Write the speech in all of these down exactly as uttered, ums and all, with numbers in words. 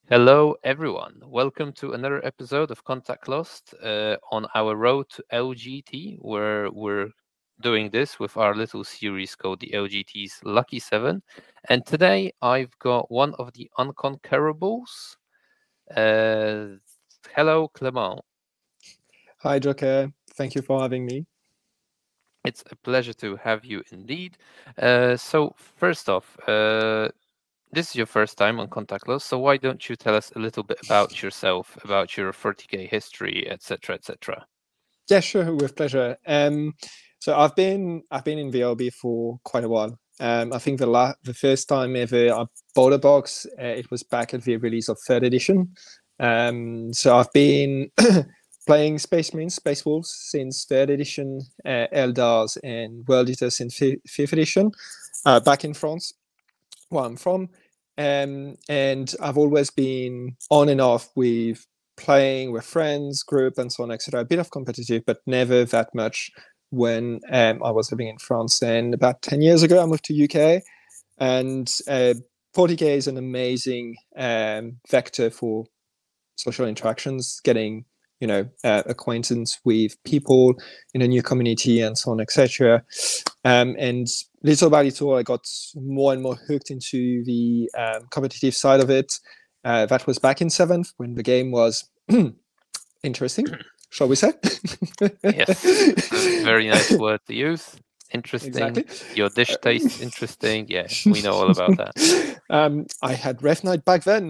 Hello, everyone. Welcome to another episode of Contact Lost uh, on our road to L G T, where we're doing this with our little series called the L G T's Lucky Seven. And today I've got one of the unconquerables. Uh, Hello, Clement. Hi, Joker. Thank you for having me. It's a pleasure to have you indeed. Uh, so, first off, uh, this is your first time on Contact Lost, so why don't you tell us a little bit about yourself, about your forty K history, et cetera, et cetera. Yeah, sure, with pleasure. Um, so I've been I've been in V L B for quite a while. Um, I think the la- the first time ever I bought a box, uh, it was back at the release of third edition. Um, so I've been playing Space Marines, Space Wolves since third edition, uh, Eldars and World Eaters since fi- fifth edition, uh, back in France, where I'm from. Um, and I've always been on and off with playing with friends, group, and so on, et cetera. A bit of competitive, but never that much when um, I was living in France. And about ten years ago, I moved to U K, and uh, forty K is an amazing um, vector for social interactions, getting you know uh, acquaintance with people in a new community and so on, et cetera. Um, and little by little, I got more and more hooked into the um, competitive side of it. Uh, that was back in seventh when the game was interesting, shall we say? Yes, it's a very nice word to use. Interesting. Exactly. Your dish Uh, tastes interesting. Yeah, we know all about that. um, I had Ref Night back then.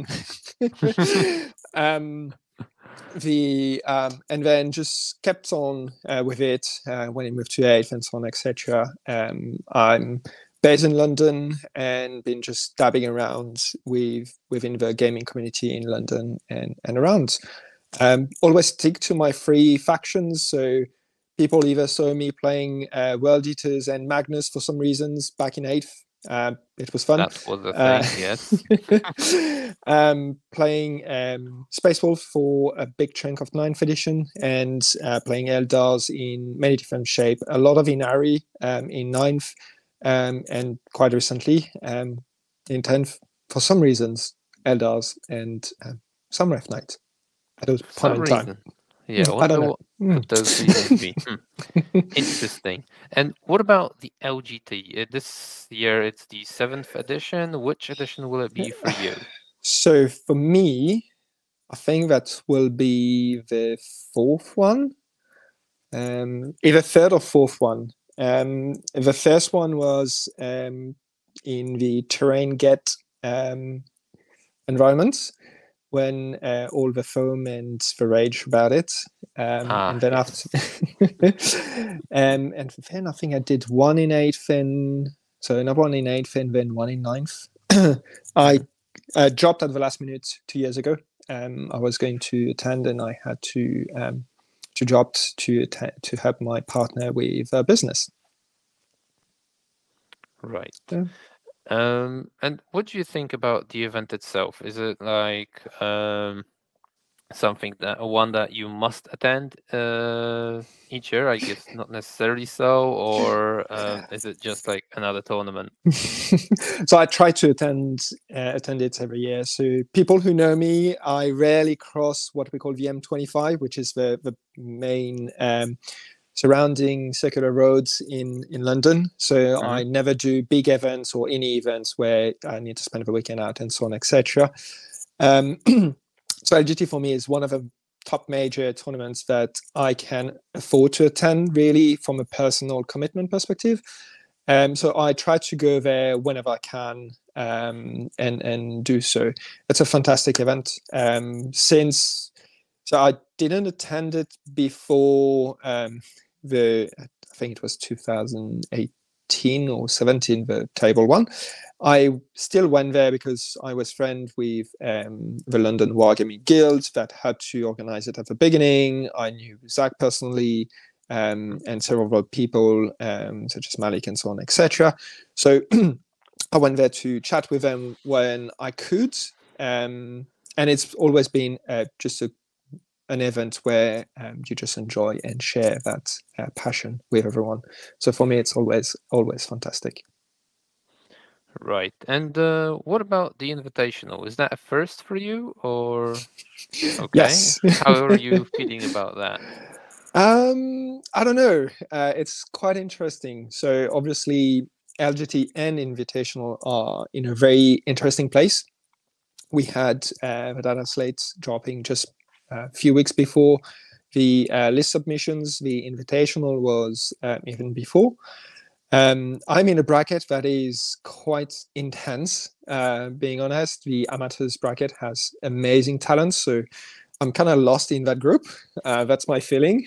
um, the um, and then just kept on uh, with it uh, when it moved to eighth and so on, et cetera. Um, I'm based in London and been just dabbing around with within the gaming community in London and and around. Um, always stick to my three factions. So people either saw me playing uh, World Eaters and Magnus for some reasons back in eighth. Um, it was fun. That was a Uh, thing, yes. um, playing um, Space Wolf for a big chunk of ninth edition and uh, playing Eldars in many different shape. A lot of Inari um, in ninth um, and quite recently um, in tenth for some reasons Eldars and um, some Ref Knight at a For point some in time. reason. Yeah, I I don't wonder know. what could those reasons be. Hmm. Interesting. And what about the L G T? Uh, This year it's the seventh edition. Which edition will it be for you? So for me, I think that will be the fourth one, um, either third or fourth one. Um, the first one was um, in the terrain get um, environment when uh, all the foam and the rage about it. Um, and Ah, then after, yes. um, and then I think I did one in eighth and so another one in eighth and then one in ninth. I Mhm. uh, dropped at the last minute two years ago. Um, I was going to attend and I had to um, to drop to attend, to help my partner with a business. Right. Yeah. Um, and what do you think about the event itself? Is it like um something that one that you must attend uh each year? I guess not necessarily so, or um, is it just like another tournament? So I try to attend uh, attend it every year. So people who know me, I rarely cross what we call the M twenty-five, which is the the main um, surrounding circular roads in in London. So Hmm. I never do big events or any events where I need to spend the weekend out and so on, et cetera. Um, so L G T for me is one of the top major tournaments that I can afford to attend, really, from a personal commitment perspective. Um, so I try to go there whenever I can um, and and do so. It's a fantastic event. Um, since so I didn't attend it before um, the I think it was two thousand eighteen or seventeen, the table one. I still went there because I was friend with um, the London Wargaming Guild that had to organize it at the beginning. I knew Zach personally um, and several other people um, such as Malik and so on, et cetera. So I went there to chat with them when I could, um, and it's always been uh, just a, an event where um, you just enjoy and share that uh, passion with everyone. So for me, it's always always fantastic. Right. And uh, what about the Invitational? Is that a first for you, or okay? Yes. How are you feeling about that? um, I don't know. Uh, it's quite interesting. So obviously, L G T and Invitational are in a very interesting place. We had uh, the data slates dropping just a few weeks before the uh, list submissions. The Invitational was um, even before. Um, I'm in a bracket that is quite intense. Uh, being honest, the amateurs bracket has amazing talent, so I'm kind of lost in that group. Uh, that's my feeling.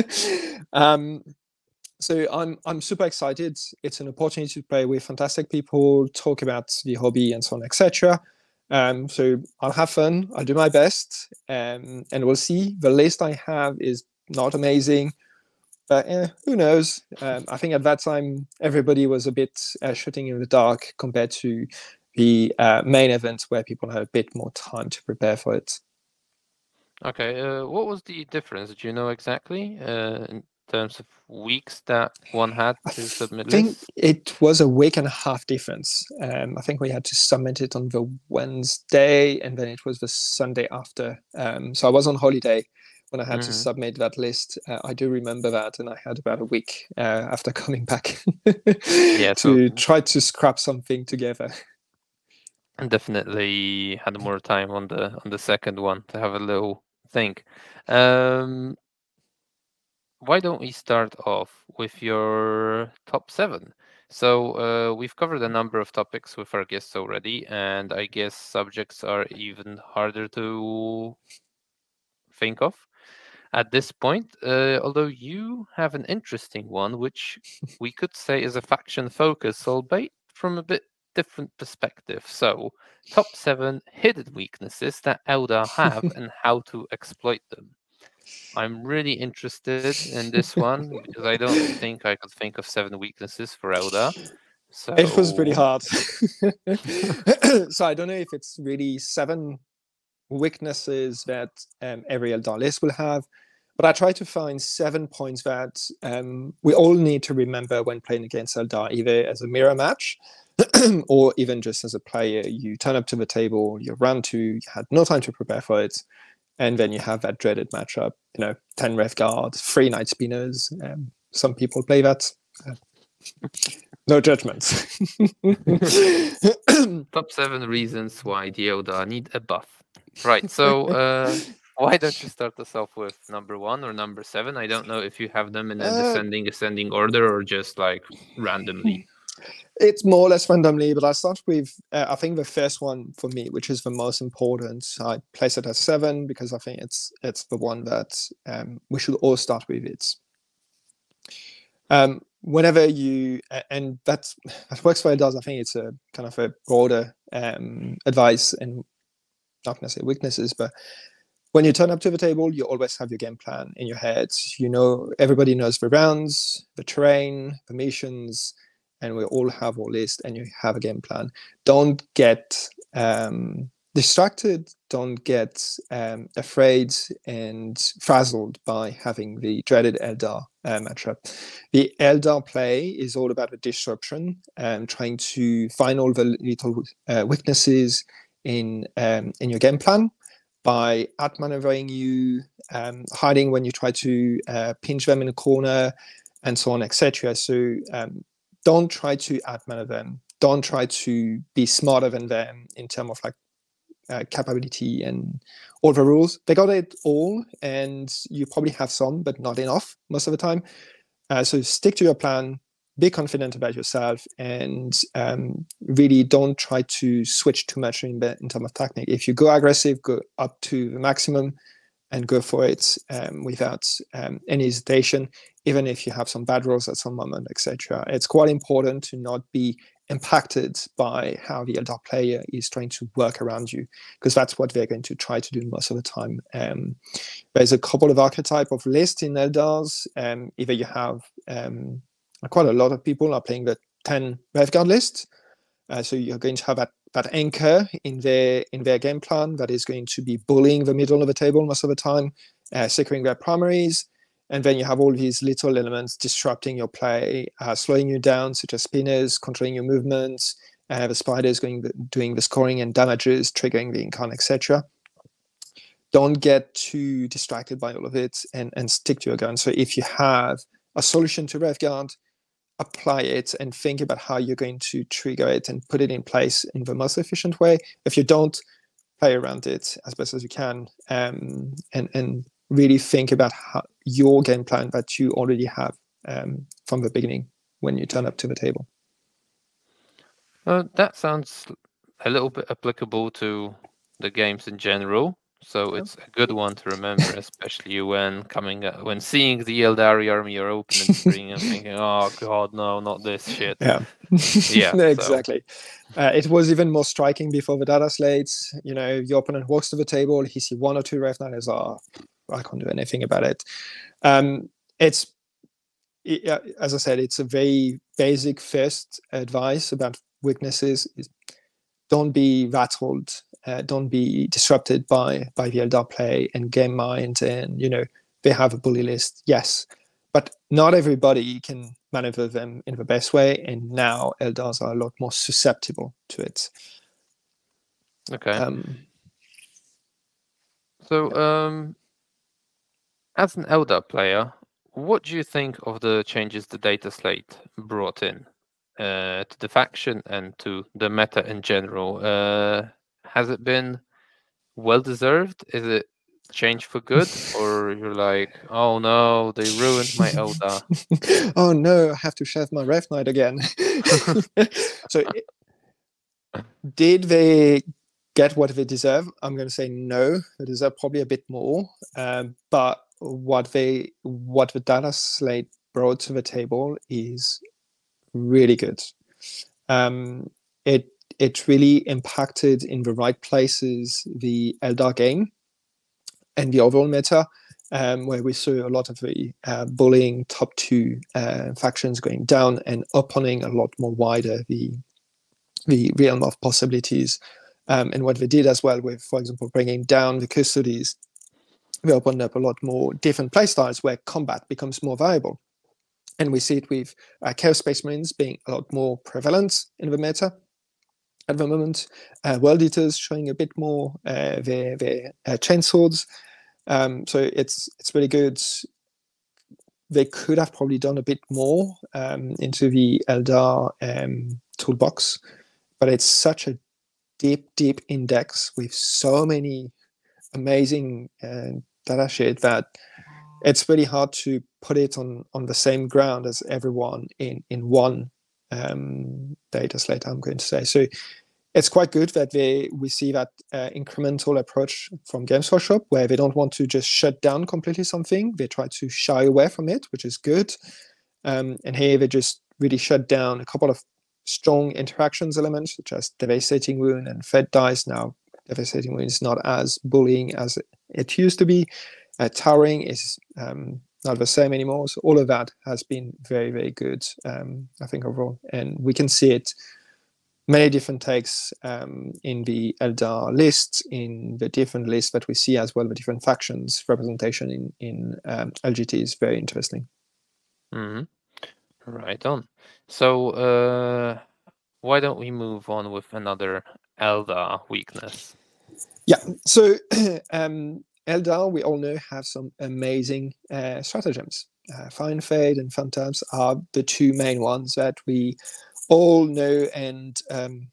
um, so I'm I'm super excited. It's an opportunity to play with fantastic people, talk about the hobby, and so on, et cetera. Um, so I'll have fun. I'll do my best, um, and we'll see. The list I have is not amazing, but eh, who knows? Um, I think at that time everybody was a bit uh, shooting in the dark compared to the uh, main event where people had a bit more time to prepare for it. Okay. Uh, what was the difference? Do you know exactly uh, in terms of weeks that one had I to submit think lists? it was a week and a half difference. Um, I think we had to submit it on the Wednesday, and then it was the Sunday after. Um, so I was on holiday when I had to Mm-hmm. submit that list. Uh, I do remember that, and I had about a week uh, after coming back Yeah. So to try to scrap something together. definitely had more time on the on the second one to have a little think. Um, why don't we start off with your top seven? So uh, we've covered a number of topics with our guests already, and I guess subjects are even harder to think of at this point. Uh, although you have an interesting one, which we could say is a faction focus, albeit from a bit different perspective. So, top seven hidden weaknesses that Eldar have and how to exploit them. I'm really interested in this one because I don't think I could think of seven weaknesses for Eldar. It was pretty So, hard. So I don't know if it's really seven weaknesses that um, every Eldar list will have, but I try to find seven points that um, we all need to remember when playing against Eldar, either as a mirror match or even just as a player. You turn up to the table, you run to, you had no time to prepare for it, and then you have that dreaded matchup. You know, ten Rev Guard, three Night Spinners. Um, some people play that. Uh, no judgments. top seven reasons why the Eldar need a buff. Right. So, uh, why don't you start us off with number one or number seven? I don't know if you have them in a uh, descending, ascending order or just like randomly. It's more or less randomly, but I start with uh, I think the first one for me, which is the most important. I place it as seven because I think it's it's the one that um, we should all start with. It's um, whenever you and that's that works for it does. I think it's a kind of a broader um, advice and not necessarily weaknesses, but when you turn up to the table, you always have your game plan in your head. You know, everybody knows the rounds, the terrain, the missions, and we all have our list and you have a game plan. Don't get um, distracted. Don't get um, afraid and frazzled by having the dreaded Eldar uh, matchup. The Eldar play is all about the disruption and trying to find all the little uh, weaknesses in um, in your game plan by outmaneuvering you, um, hiding when you try to uh, pinch them in a corner, and so on, et cetera. So um, don't try to outmaneuver them. Don't try to be smarter than them in terms of like uh, capability and all the rules. They got it all, and you probably have some, but not enough most of the time. Uh, so stick to your plan, be confident about yourself, and um, really don't try to switch too much in, in terms of technique. If you go aggressive, go up to the maximum and go for it um, without um, any hesitation, even if you have some bad rolls at some moment, et cetera. It's quite important to not be impacted by how the Eldar player is trying to work around you, because that's what they're going to try to do most of the time. Um, there's a couple of archetype of lists in Eldars. Um, either you have um, quite a lot of people are playing the ten Rev Guard list, uh, so you're going to have that, that anchor in their in their game plan that is going to be bullying the middle of the table most of the time, uh, securing their primaries. And then you have all these little elements disrupting your play, uh, slowing you down, such as spinners, controlling your movements, uh, the spiders going the, doing the scoring and damages, triggering the incon, et cetera. Don't get too distracted by all of it, and, and stick to your gun. So if you have a solution to Rev-Guard, apply it and think about how you're going to trigger it and put it in place in the most efficient way. If you don't, play around it as best as you can, um, and, and really think about how, your game plan that you already have um, from the beginning when you turn up to the table. Uh, that sounds a little bit applicable to the games in general. So it's a good one to remember, especially when coming uh, when seeing the Eldari army or opening screen and thinking, "Oh God, no, not this shit." Yeah, yeah, exactly. So. Uh, it was even more striking before the data slates. You know, your opponent walks to the table, he sees one or two Rev Niners. Oh, I can't do anything about it. Um, it's it, uh, as I said, it's a very basic first advice about weaknesses. Is don't be rattled. Uh, don't be disrupted by by the Eldar play and game mind, and you know they have a bully list, yes, but not everybody can maneuver them in the best way, and now Eldars are a lot more susceptible to it. Okay. Um, so, um, as an Eldar player, what do you think of the changes the data slate brought in uh, to the faction and to the meta in general? Uh, has it been well deserved? Is it change for good, or you're like, oh no, they ruined my Eldar? oh no, I have to shave my Rev Knight again. So, did they get what they deserve? I'm going to say no. They deserve probably a bit more. Um, but what they, what the data slate brought to the table is really good. Um, it it really impacted in the right places the Eldar game and the overall meta, um, where we saw a lot of the uh, bullying top two uh, factions going down and opening a lot more wider the the realm of possibilities. Um, and what they did as well with, for example, bringing down the custodies, they opened up a lot more different playstyles where combat becomes more viable. And we see it with uh, Chaos Space Marines being a lot more prevalent in the meta at the moment. Uh, World Eaters showing a bit more uh, their, their uh, chainswords. Um, so it's it's really good. They could have probably done a bit more um, into the Eldar um, toolbox, but it's such a deep, deep index with so many amazing uh, data shit that it's really hard to put it on on the same ground as everyone in in one um, data slate, I'm going to say. So it's quite good that they we see that uh, incremental approach from Games Workshop, where they don't want to just shut down completely something. They try to shy away from it, which is good. Um, and here they just really shut down a couple of strong interactions elements, such as Devastating Wound and Fed Dice. Now, Devastating Wound is not as bullying as it used to be. Uh, towering is um, not the same anymore. So all of that has been very, very good, um, I think, overall. And we can see it many different takes um, in the Eldar lists, in the different lists that we see as well, the different factions representation in, in um, L G T is very interesting. Mm-hmm. Right on. So uh, why don't we move on with another Eldar weakness? Yeah, so um, Eldar, we all know, have some amazing uh, stratagems. Uh, Fire & Fade and Phantasms are the two main ones that we all know, and um,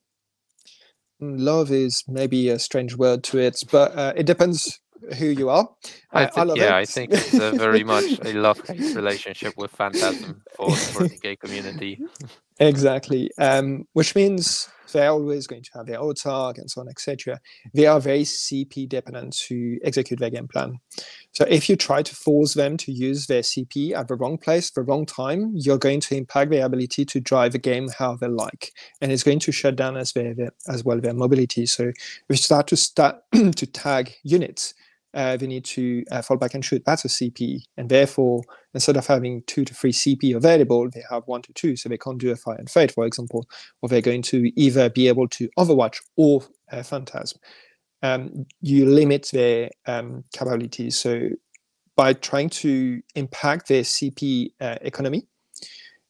love is maybe a strange word to it, but uh, it depends who you are. Uh, I, th- I love yeah, it. I think it's a very much a love-hate relationship with Phantasm for the forty K community. Exactly, um, which means they're always going to have their autark and so on, et cetera. They are very C P dependent to execute their game plan. So if you try to force them to use their C P at the wrong place, the wrong time, you're going to impact their ability to drive the game how they like, and it's going to shut down as their, their as well their mobility. So we start to start to tag units. Uh, they need to uh, fall back and shoot. That's a C P, and therefore, instead of having two to three C P available, they have one to two, so they can't do a Fire and Fade, for example, or they're going to either be able to Overwatch or uh, Phantasm. Um, you limit their um, capabilities. So by trying to impact their C P uh, economy,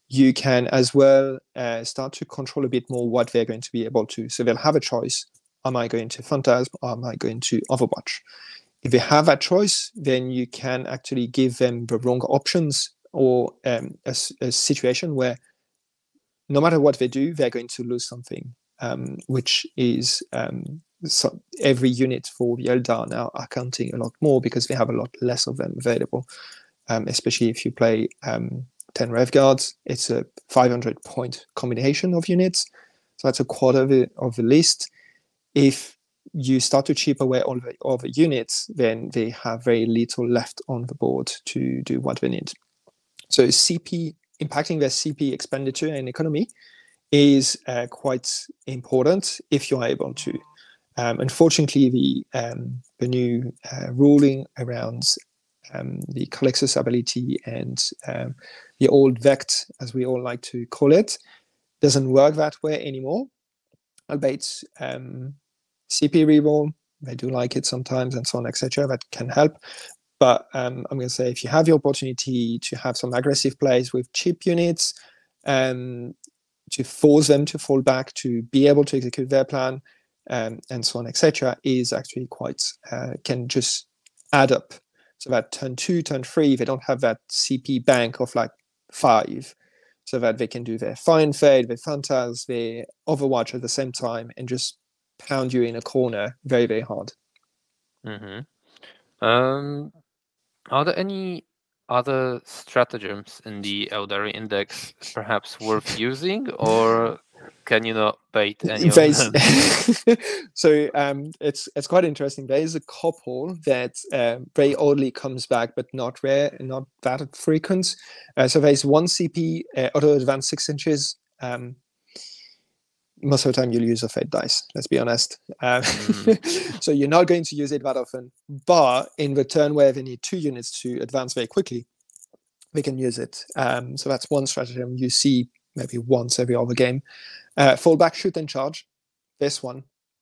you can as well uh, start to control a bit more what they're going to be able to. So they'll have a choice. Am I going to Phantasm or am I going to Overwatch? If they have that choice, then you can actually give them the wrong options or um, a, a situation where no matter what they do, they're going to lose something, um, which is um, so every unit for the Eldar now are counting a lot more because they have a lot less of them available, um, especially if you play um, ten Rev Guards. It's a five hundred point combination of units, so that's a quarter of the, of the list. If you start to chip away all the, all the units, then they have very little left on the board to do what they need. So C P, impacting their C P expenditure and economy is uh, quite important if you're able to. Um, unfortunately, the, um, the new uh, ruling around um, the Colexus ability and um, the old Vect, as we all like to call it, doesn't work that way anymore. Albeit um, C P reroll, they do like it sometimes, and so on, et cetera. That can help. But um, I'm going to say if you have the opportunity to have some aggressive plays with cheap units, um, to force them to fall back, to be able to execute their plan, um, and so on, et cetera, is actually quite uh, can just add up. So that turn two, turn three, they don't have that C P bank of like five, so that they can do their fine fade, their Phantas, their Overwatch at the same time, and just pound you in a corner very, very hard. Mm-hmm. Um, are there any other stratagems in the Eldari Index perhaps worth using, or can you not bait any There's, of them? so um, it's it's quite interesting. There is a couple that uh, very oddly comes back, but not rare, not that frequent. Uh, so there's one C P uh, auto advance six inches. Um, most of the time you'll use a fate dice, let's be honest. Uh, mm. So you're not going to use it that often, but in the turn where they need two units to advance very quickly, they can use it. Um, so that's one stratagem you see maybe once every other game. Uh, fall back, shoot, and charge. This one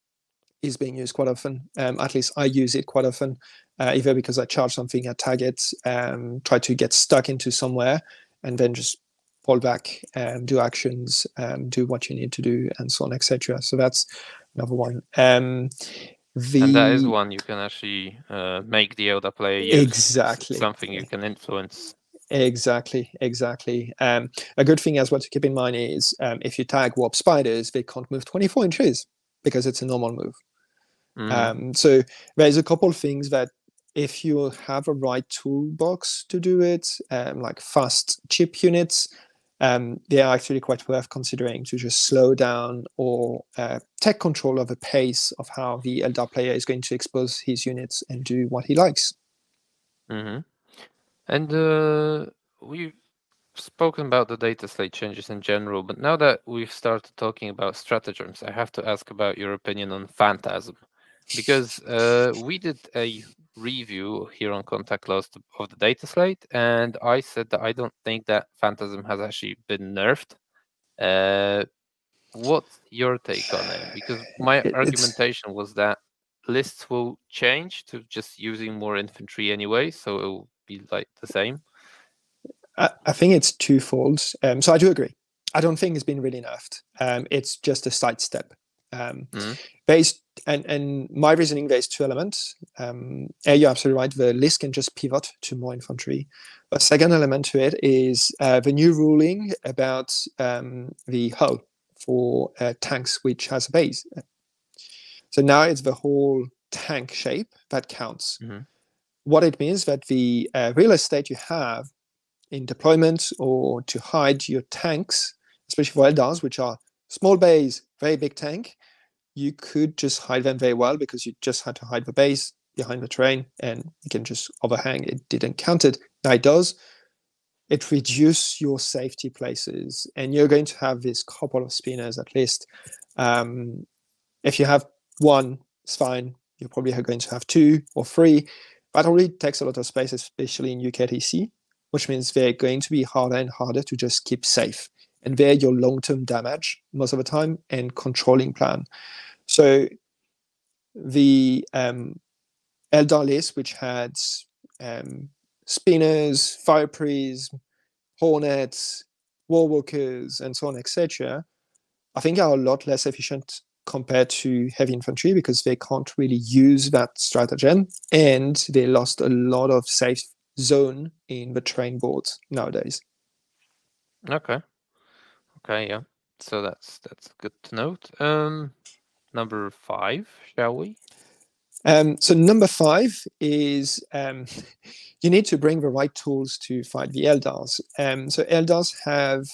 is being used quite often. Um, at least I use it quite often, uh, either because I charge something, I tag it, um, try to get stuck into somewhere, and then just fall back and do actions, um, do what you need to do, and so on, et cetera. So that's another one. Um, the... And that is one you can actually uh, make the Eldar player use. Exactly. It's something you can influence. Exactly, exactly. Um, a good thing as well to keep in mind is um, if you tag warp spiders, they can't move twenty-four inches because it's a normal move. Mm. Um, so there's a couple of things that if you have a right toolbox to do it, um, like fast chip units, um, they are actually quite worth considering to just slow down or uh, take control of the pace of how the Eldar player is going to expose his units and do what he likes. Mm-hmm. And uh, we've spoken about the data slate changes in general, but now that we've started talking about stratagems, I have to ask about your opinion on Phantasm. Because uh, we did a review here on Contact Lost of the data slate, and I said that I don't think that Phantasm has actually been nerfed. Uh, what's your take on it? Because my it's... argumentation was that lists will change to just using more infantry anyway, so it will be like the same. I, I think it's twofold. Um, so I do agree. I don't think it's been really nerfed. Um, it's just a sidestep. Um, mm. Based and and my reasoning, there's two elements. Um, a, you're absolutely right. The list can just pivot to more infantry. A second element to it is uh, the new ruling about um, the hull for uh, tanks which has a base. So now it's the whole tank shape that counts. Mm-hmm. What it means that the uh, real estate you have in deployment or to hide your tanks, especially for Eldars, which are small base, very big tank, you could just hide them very well because you just had to hide the base behind the terrain and you can just overhang. It didn't count it. Now it does. It reduces your safety places and you're going to have this couple of spinners at least. Um, if you have one, it's fine. You're probably going to have two or three. That already takes a lot of space, especially in U K T C, which means they're going to be harder and harder to just keep safe. And they're your long-term damage most of the time and controlling plan. So the um, Eldar list, which had um, spinners, fire prism, hornets, war walkers, and so on, et cetera, I think are a lot less efficient compared to heavy infantry because they can't really use that stratagem, and they lost a lot of safe zone in the terrain boards nowadays. Okay. Okay, yeah. So that's that's good to note. Um, number five, shall we? Um, so number five is um, you need to bring the right tools to fight the Eldars. Um, so Eldars have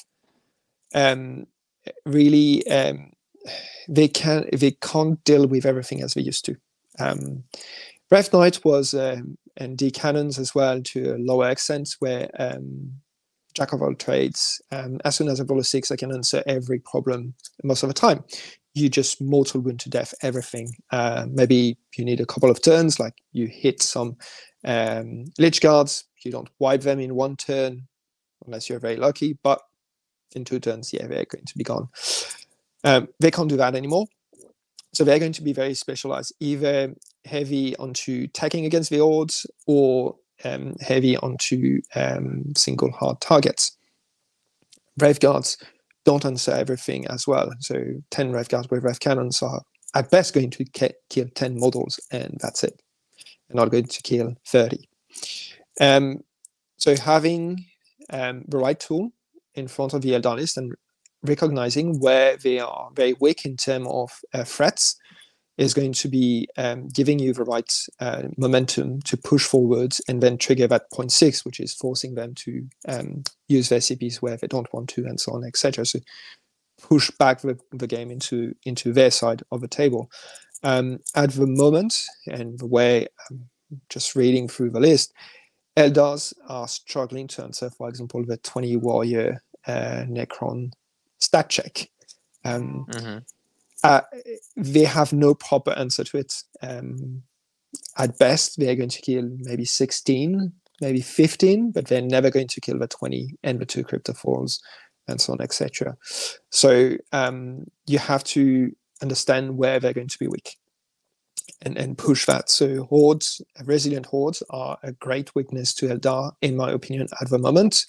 um, really um, they can they can't deal with everything as they used to. Um, Rev Knight was um, and D cannons as well to a lower extent, where um, jack of all trades. Um, as soon as I roll a six, I can answer every problem most of the time. You just mortal wound to death everything. Uh, maybe you need a couple of turns, like you hit some um, Lich Guards. You don't wipe them in one turn, unless you're very lucky. But in two turns, yeah, they're going to be gone. Um, they can't do that anymore. So they're going to be very specialized, either heavy onto tagging against the odds or um, heavy onto um, single hard targets. Brave Guards don't answer everything as well. So ten Rev Guards with Rev Cannons are at best going to ke- kill ten models, and that's it. They're not going to kill thirty. Um, so having um, the right tool in front of the Eldar list and recognizing where they are very weak in terms of uh, threats is going to be um, giving you the right uh, momentum to push forwards and then trigger that point six, which is forcing them to um, use their C Ps where they don't want to, and so on, et cetera. So push back the, the game into into their side of the table. Um, at the moment, and the way I'm just reading through the list, Eldars are struggling to answer, for example, the twenty warrior uh, Necron stat check. Um, Mm-hmm. uh, they have no proper answer to it. Um, at best, they're going to kill maybe sixteen, maybe fifteen, but they're never going to kill the twenty and the two cryptophores, and so on, et cetera. So um, you have to understand where they're going to be weak and, and push that. So hordes, resilient hordes, are a great weakness to Eldar, in my opinion, at the moment.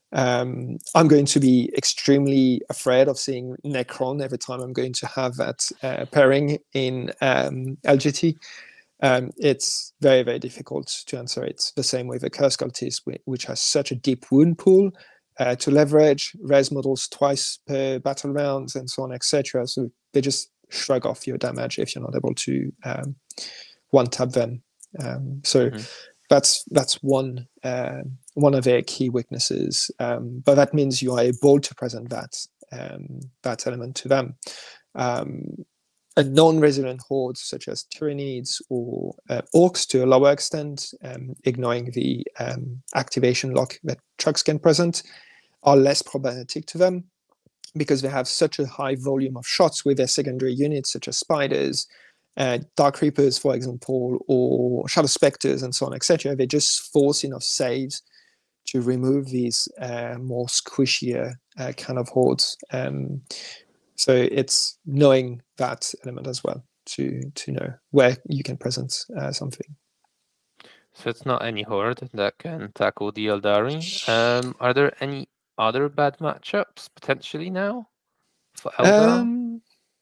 Um, I'm going to be extremely afraid of seeing Necron every time I'm going to have that uh, pairing in um, L G T. Um, it's very, very difficult to answer it. The same with the Curse Cultist, which has such a deep wound pool uh, to leverage, res models twice per battle rounds, and so on, et cetera. So they just shrug off your damage if you're not able to um, one-tap them. Um, so mm-hmm. that's that's one uh, one of their key weaknesses. Um, but that means you are able to present that um, that element to them. Um, a non-resilient hordes such as Tyranids or uh, Orcs to a lower extent, um, ignoring the um, activation lock that trucks can present, are less problematic to them because they have such a high volume of shots with their secondary units such as Spiders, uh, Dark Reapers, for example, or Shadow Spectres, and so on, et cetera. They just force enough saves to remove these uh, more squishier uh, kind of hordes. Um, so it's knowing that element as well to to know where you can present uh, something. So it's not any horde that can tackle the Eldari. Um, are there any other bad matchups potentially now for Eldar? Um,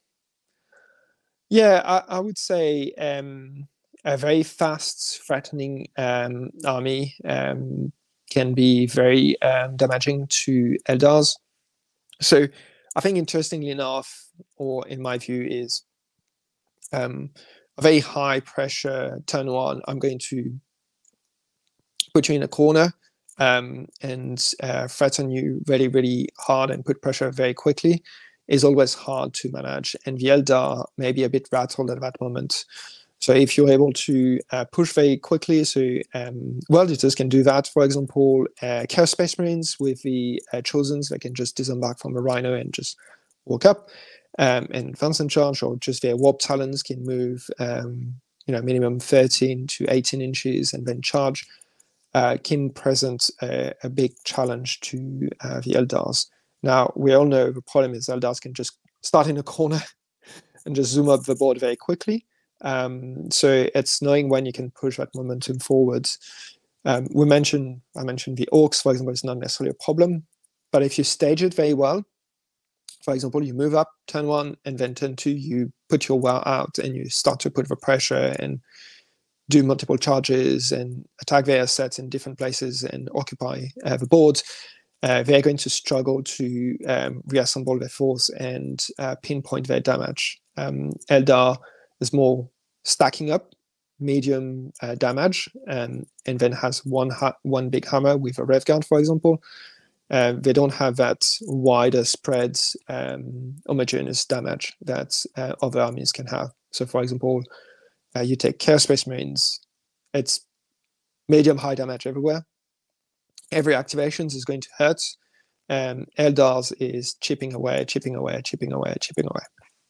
yeah, I, I would say um, a very fast, threatening um, army um, can be very um, damaging to Eldars. So I think interestingly enough, or in my view, is um, a very high pressure turn one. I'm going to put you in a corner um, and uh, threaten you really, really hard and put pressure very quickly is always hard to manage. And the Eldar may be a bit rattled at that moment. So if you're able to uh, push very quickly, so um, World Eaters can do that. For example, uh, Chaos Space Marines with the uh, Chosens, they can just disembark from a Rhino and just walk up um, and advance and charge, or just their Warp Talons can move, um, you know, minimum thirteen to eighteen inches and then charge. Uh, can present a, a big challenge to uh, the Eldars. Now, we all know the problem is Eldars can just start in a corner and just zoom up the board very quickly. Um, so it's knowing when you can push that momentum forwards. Um, we mentioned, I mentioned the Orcs, for example, is not necessarily a problem, but if you stage it very well, for example, you move up turn one, and then turn two, you put your well out and you start to put the pressure and do multiple charges and attack their assets in different places and occupy uh, the board, uh, they're going to struggle to um, reassemble their force and uh, pinpoint their damage. Um, Eldar is more stacking up medium uh, damage, and, and then has one ha- one big hammer with a rev gun, for example. Uh, they don't have that wider spread, um, homogeneous damage that uh, other armies can have. So, for example, uh, you take Chaos Space Marines, it's medium high damage everywhere. Every activation is going to hurt. Um, Eldar's is chipping away, chipping away, chipping away, chipping away.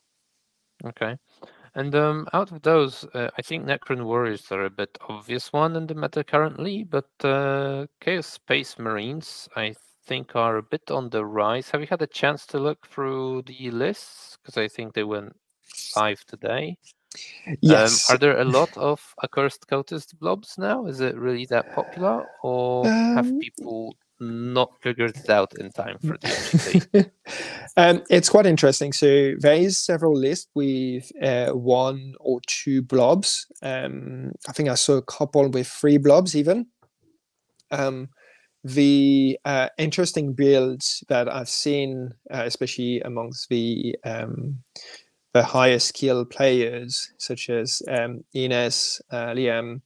Okay. And um, out of those, uh, I think Necron Warriors are a bit obvious one in the meta currently, but uh, Chaos Space Marines, I think, are a bit on the rise. Have you had a chance to look through the lists? Because I think they went live today. Yes. Um, are there a lot of Accursed Cultist blobs now? Is it really that popular, or Um, have people not figured it out in time for the M G T? um, it's quite interesting. So there is several lists with uh, one or two blobs. Um, I think I saw a couple with three blobs even. Um, the uh, interesting builds that I've seen, uh, especially amongst the um, the higher skill players, such as um, Ines, uh, Liam,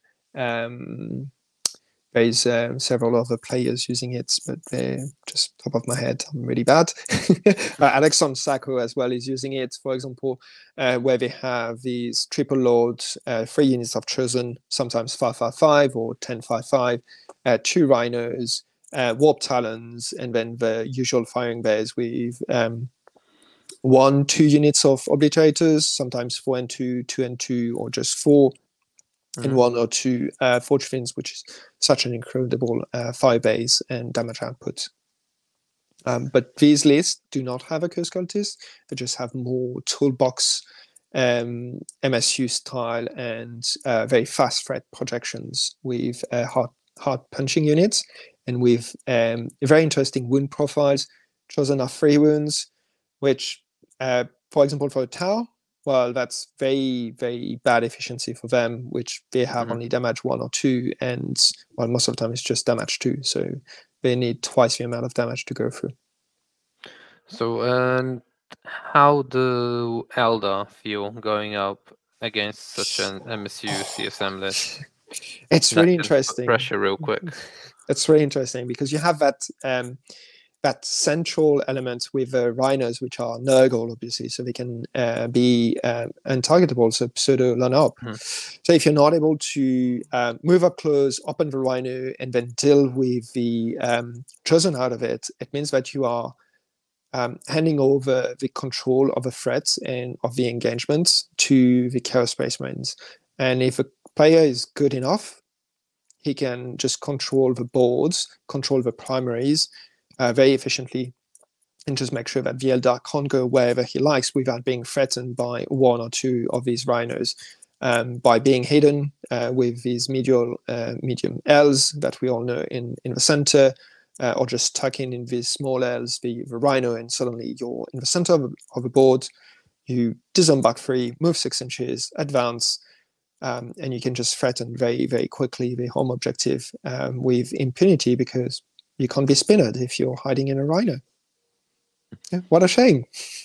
um, there's um, several other players using it, but they're just top of my head. I'm really bad. uh, Alexandre Sacco as well is using it, for example, uh, where they have these triple loads, uh, three units of Chosen, sometimes five five five or ten five five, uh, two Rhinos, uh, Warp Talons, and then the usual firing bears with um, one, two units of Obliterators, sometimes four and two, two and two, or just four. Mm-hmm. And one or two uh, Forge Fiends, which is such an incredible uh, fire base and damage output. Um, but these lists do not have a Curse Cultist. They just have more toolbox um, M S U style and uh, very fast threat projections with uh, hard, hard punching units and with um, very interesting wound profiles. Chosen are three wounds, which, uh, for example, for a Tau, well, that's very, very bad efficiency for them, which they have mm-hmm. only damage one or two, and well, most of the time it's just damage two, so they need twice the amount of damage to go through. So, and how do Eldar feel going up against such an M S U C S M list? It's really interesting. Pressure real quick. It's really interesting because you have that um, that central element with uh, Rhinos, which are Nurgle, obviously, so they can uh, be um, untargetable, so pseudo line up. Mm-hmm. So if you're not able to uh, move up close, open the Rhino, and then deal with the um, Chosen out of it, it means that you are um, handing over the control of the threats and of the engagement to the Chaos Space Marines. And if a player is good enough, he can just control the boards, control the primaries, Uh, very efficiently, and just make sure that the Eldar can't go wherever he likes without being threatened by one or two of these Rhinos, um, by being hidden uh, with these medial, uh, medium L's that we all know in, in the center, uh, or just tuck in in these small L's, the, the Rhino, and suddenly you're in the center of, of a board, you disembark free, move six inches, advance, um, and you can just threaten very, very quickly the home objective um, with impunity, because you can't be spinned if you're hiding in a Rhino. Yeah, what a shame.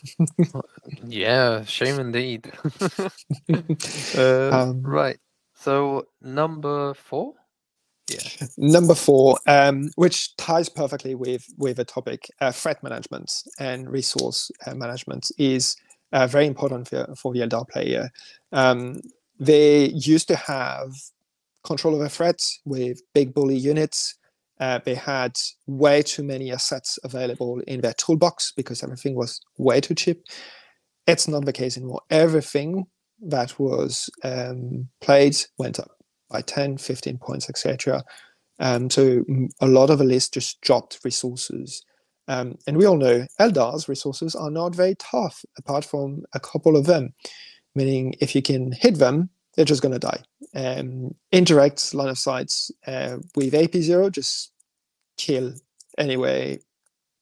Yeah, shame indeed. uh, um, right. So number four? Yeah. Number four, um, which ties perfectly with, with the topic, uh, threat management and resource uh, management is uh, very important for, for the Eldar player. Um, they used to have control of a threat with big bully units. Uh, they had way too many assets available in their toolbox because everything was way too cheap. It's not the case anymore. Everything that was um, played went up by ten, fifteen points, et cetera. Um, so a lot of the list just dropped resources. Um, and we all know Eldar's resources are not very tough, apart from a couple of them, meaning if you can hit them, they're just going to die. Um, indirect line of sight uh, with A P zero, just kill anyway,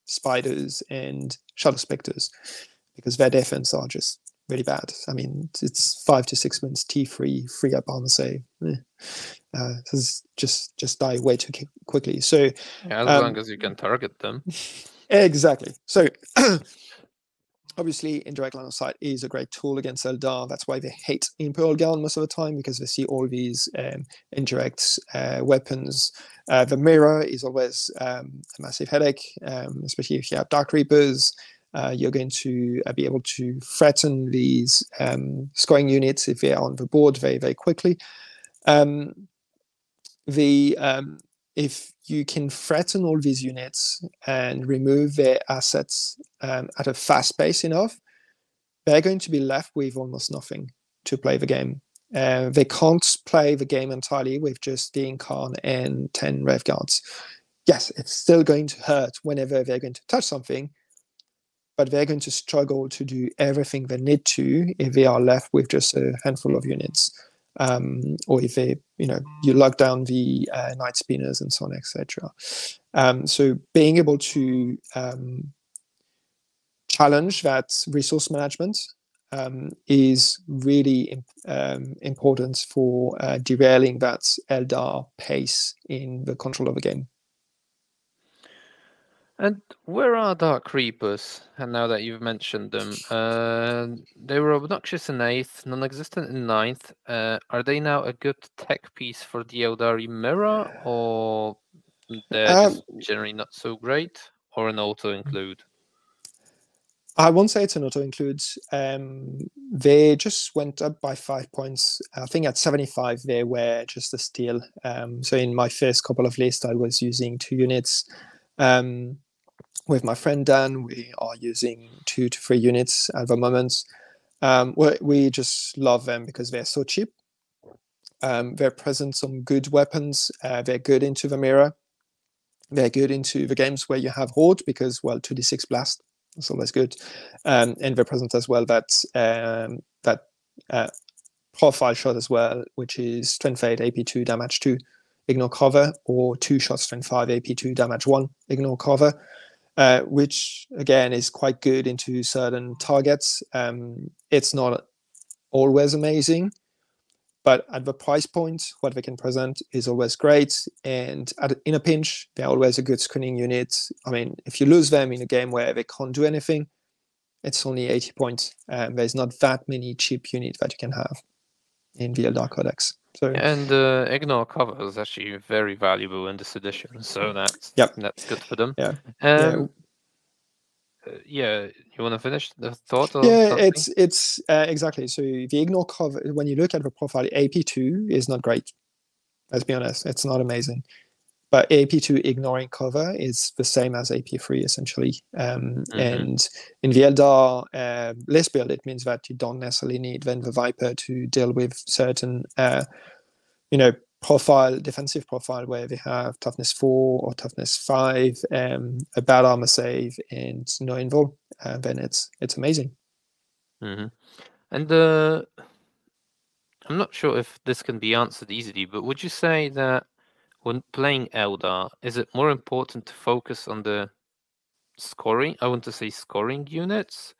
spiders and shadow specters, because their defense are just really bad. I mean, it's five to six wins T three, free up armor save. Eh. Uh, just just die way too quickly. So yeah, as um, long as you can target them. Exactly. So obviously, indirect line of sight is a great tool against Eldar. That's why they hate Imperial Guard most of the time, because they see all these um, indirect uh, weapons. Uh, the mirror is always um, a massive headache, um, especially if you have Dark Reapers. Uh, you're going to uh, be able to threaten these um, scoring units if they are on the board very, very quickly. Um, the um, if you can threaten all these units and remove their assets um, at a fast pace enough, they're going to be left with almost nothing to play the game. Uh, they can't play the game entirely with just the Incarn and ten Rev Guards. Yes, it's still going to hurt whenever they're going to touch something, but they're going to struggle to do everything they need to if they are left with just a handful of units. Um, or if they, you know, you lock down the uh, night spinners and so on, et cetera. Um, so being able to um, challenge that resource management um, is really um, important for uh, derailing that Eldar pace in the control of the game. And where are Dark Reapers? And now that you've mentioned them, uh, they were obnoxious in eighth, non-existent in ninth. Uh, are they now a good tech piece for the Eldari Mirror, or they're Um, just generally not so great, or an auto-include? I won't say it's an auto-include. Um, they just went up by five points. I think at seventy-five, they were just a steal. Um, so in my first couple of lists, I was using two units. Um, with my friend Dan, we are using two to three units at the moment. Um, we, we just love them because they're so cheap. Um, they present some good weapons. Uh, they're good into the mirror. They're good into the games where you have Horde because, well, two d six blast. That's always good. Um, and they present as well that um, that uh, profile shot as well, which is strength eight, A P two, damage two, ignore cover, or two shots, strength five, A P two, damage one, ignore cover. Uh, which again is quite good into certain targets. Um, it's not always amazing, but at the price point, what they can present is always great. And at, in a pinch, they're always a good screening unit. I mean, if you lose them in a game where they can't do anything, it's only eighty points. And there's not that many cheap units that you can have in the Eldar Codex. So, and uh, ignore cover is actually very valuable in this edition, so that's yep. that's good for them. Yeah. Um, yeah. Uh, yeah, you want to finish the thought? Or yeah, something? it's it's uh, exactly. So the ignore cover, when you look at the profile, A P two is not great. Let's be honest, it's not amazing. But A P two ignoring cover is the same as A P three essentially. Um, mm-hmm. And in the Eldar uh, list build, it means that you don't necessarily need then the Viper to deal with certain, uh, you know, profile, defensive profile where they have toughness four or toughness five, um, a bad armor save, and no invul. Uh, then it's it's amazing. Mm-hmm. And uh, I'm not sure if this can be answered easily, but would you say that when playing Eldar, is it more important to focus on the scoring? I want to say scoring units,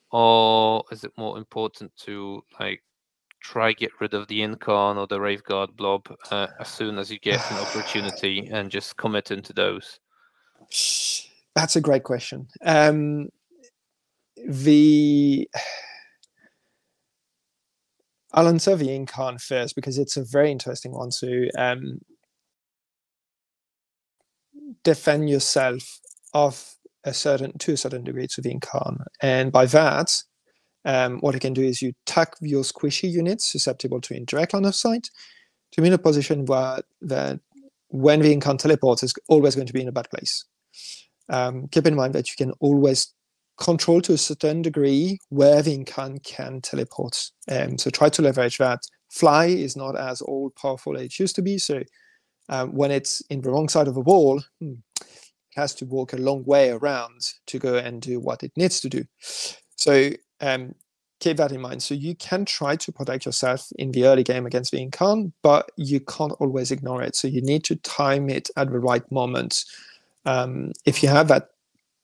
or is it more important to like try get rid of the Incarn or the Rave Guard blob uh, as soon as you get an opportunity and just commit into those? That's a great question. Um, the I'll answer the Incarn first because it's a very interesting one. So um, defend yourself of a certain to a certain degree to the Incarn, and by that, um, what you can do is you tuck your squishy units susceptible to indirect line of sight to be in a position where that when the Incarn teleports is always going to be in a bad place. Um, keep in mind that you can always control to a certain degree where the Incarn can teleport. Um, so try to leverage that. Fly is not as all powerful as it used to be. So um, when it's in the wrong side of a wall, hmm, it has to walk a long way around to go and do what it needs to do. So um, keep that in mind. So you can try to protect yourself in the early game against the Incarn, but you can't always ignore it. So you need to time it at the right moment. Um, if you have that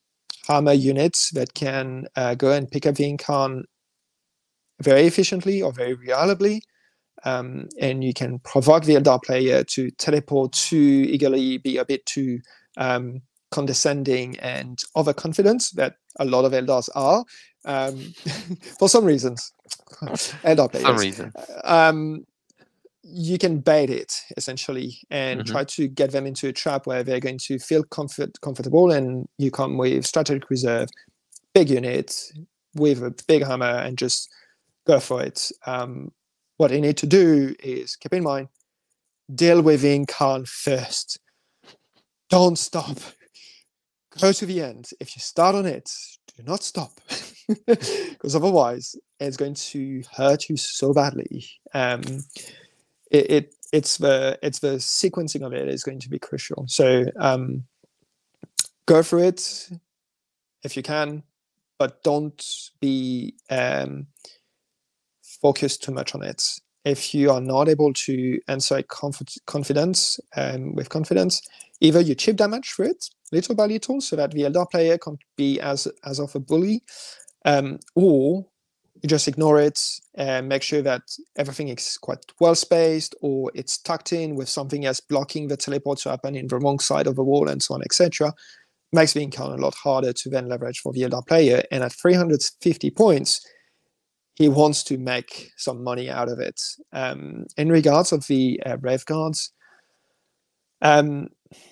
hammer units that can uh, go and pick up the incarn very efficiently or very reliably. Um, and you can provoke the Eldar player to teleport too eagerly, be a bit too um, condescending and overconfident, that a lot of Eldars are, um, for some reasons. Eldar players. Some reason. Um, you can bait it, essentially, and Mhm. try to get them into a trap where they're going to feel comfort, comfortable, and you come with strategic reserve, big unit, with a big hammer, and just go for it. Um, what you need to do is keep in mind, deal with the incarn first. Don't stop. Go to the end. If you start on it, do not stop, because otherwise it's going to hurt you so badly. Um, it, it it's the it's the sequencing of it is going to be crucial. So um, go for it if you can, but don't be um, focused too much on it. If you are not able to answer it conf- confidence um, with confidence, either you chip damage for it little by little, so that the Eldar player can't be as as of a bully, um, or you just ignore it and make sure that everything is quite well spaced, or it's tucked in with something else blocking the teleport to happen in the wrong side of the wall, and so on, et cetera. Makes the encounter a lot harder to then leverage for the Eldar player. And at three hundred fifty points, he wants to make some money out of it. Um, in regards of the uh, Rev Guards, um,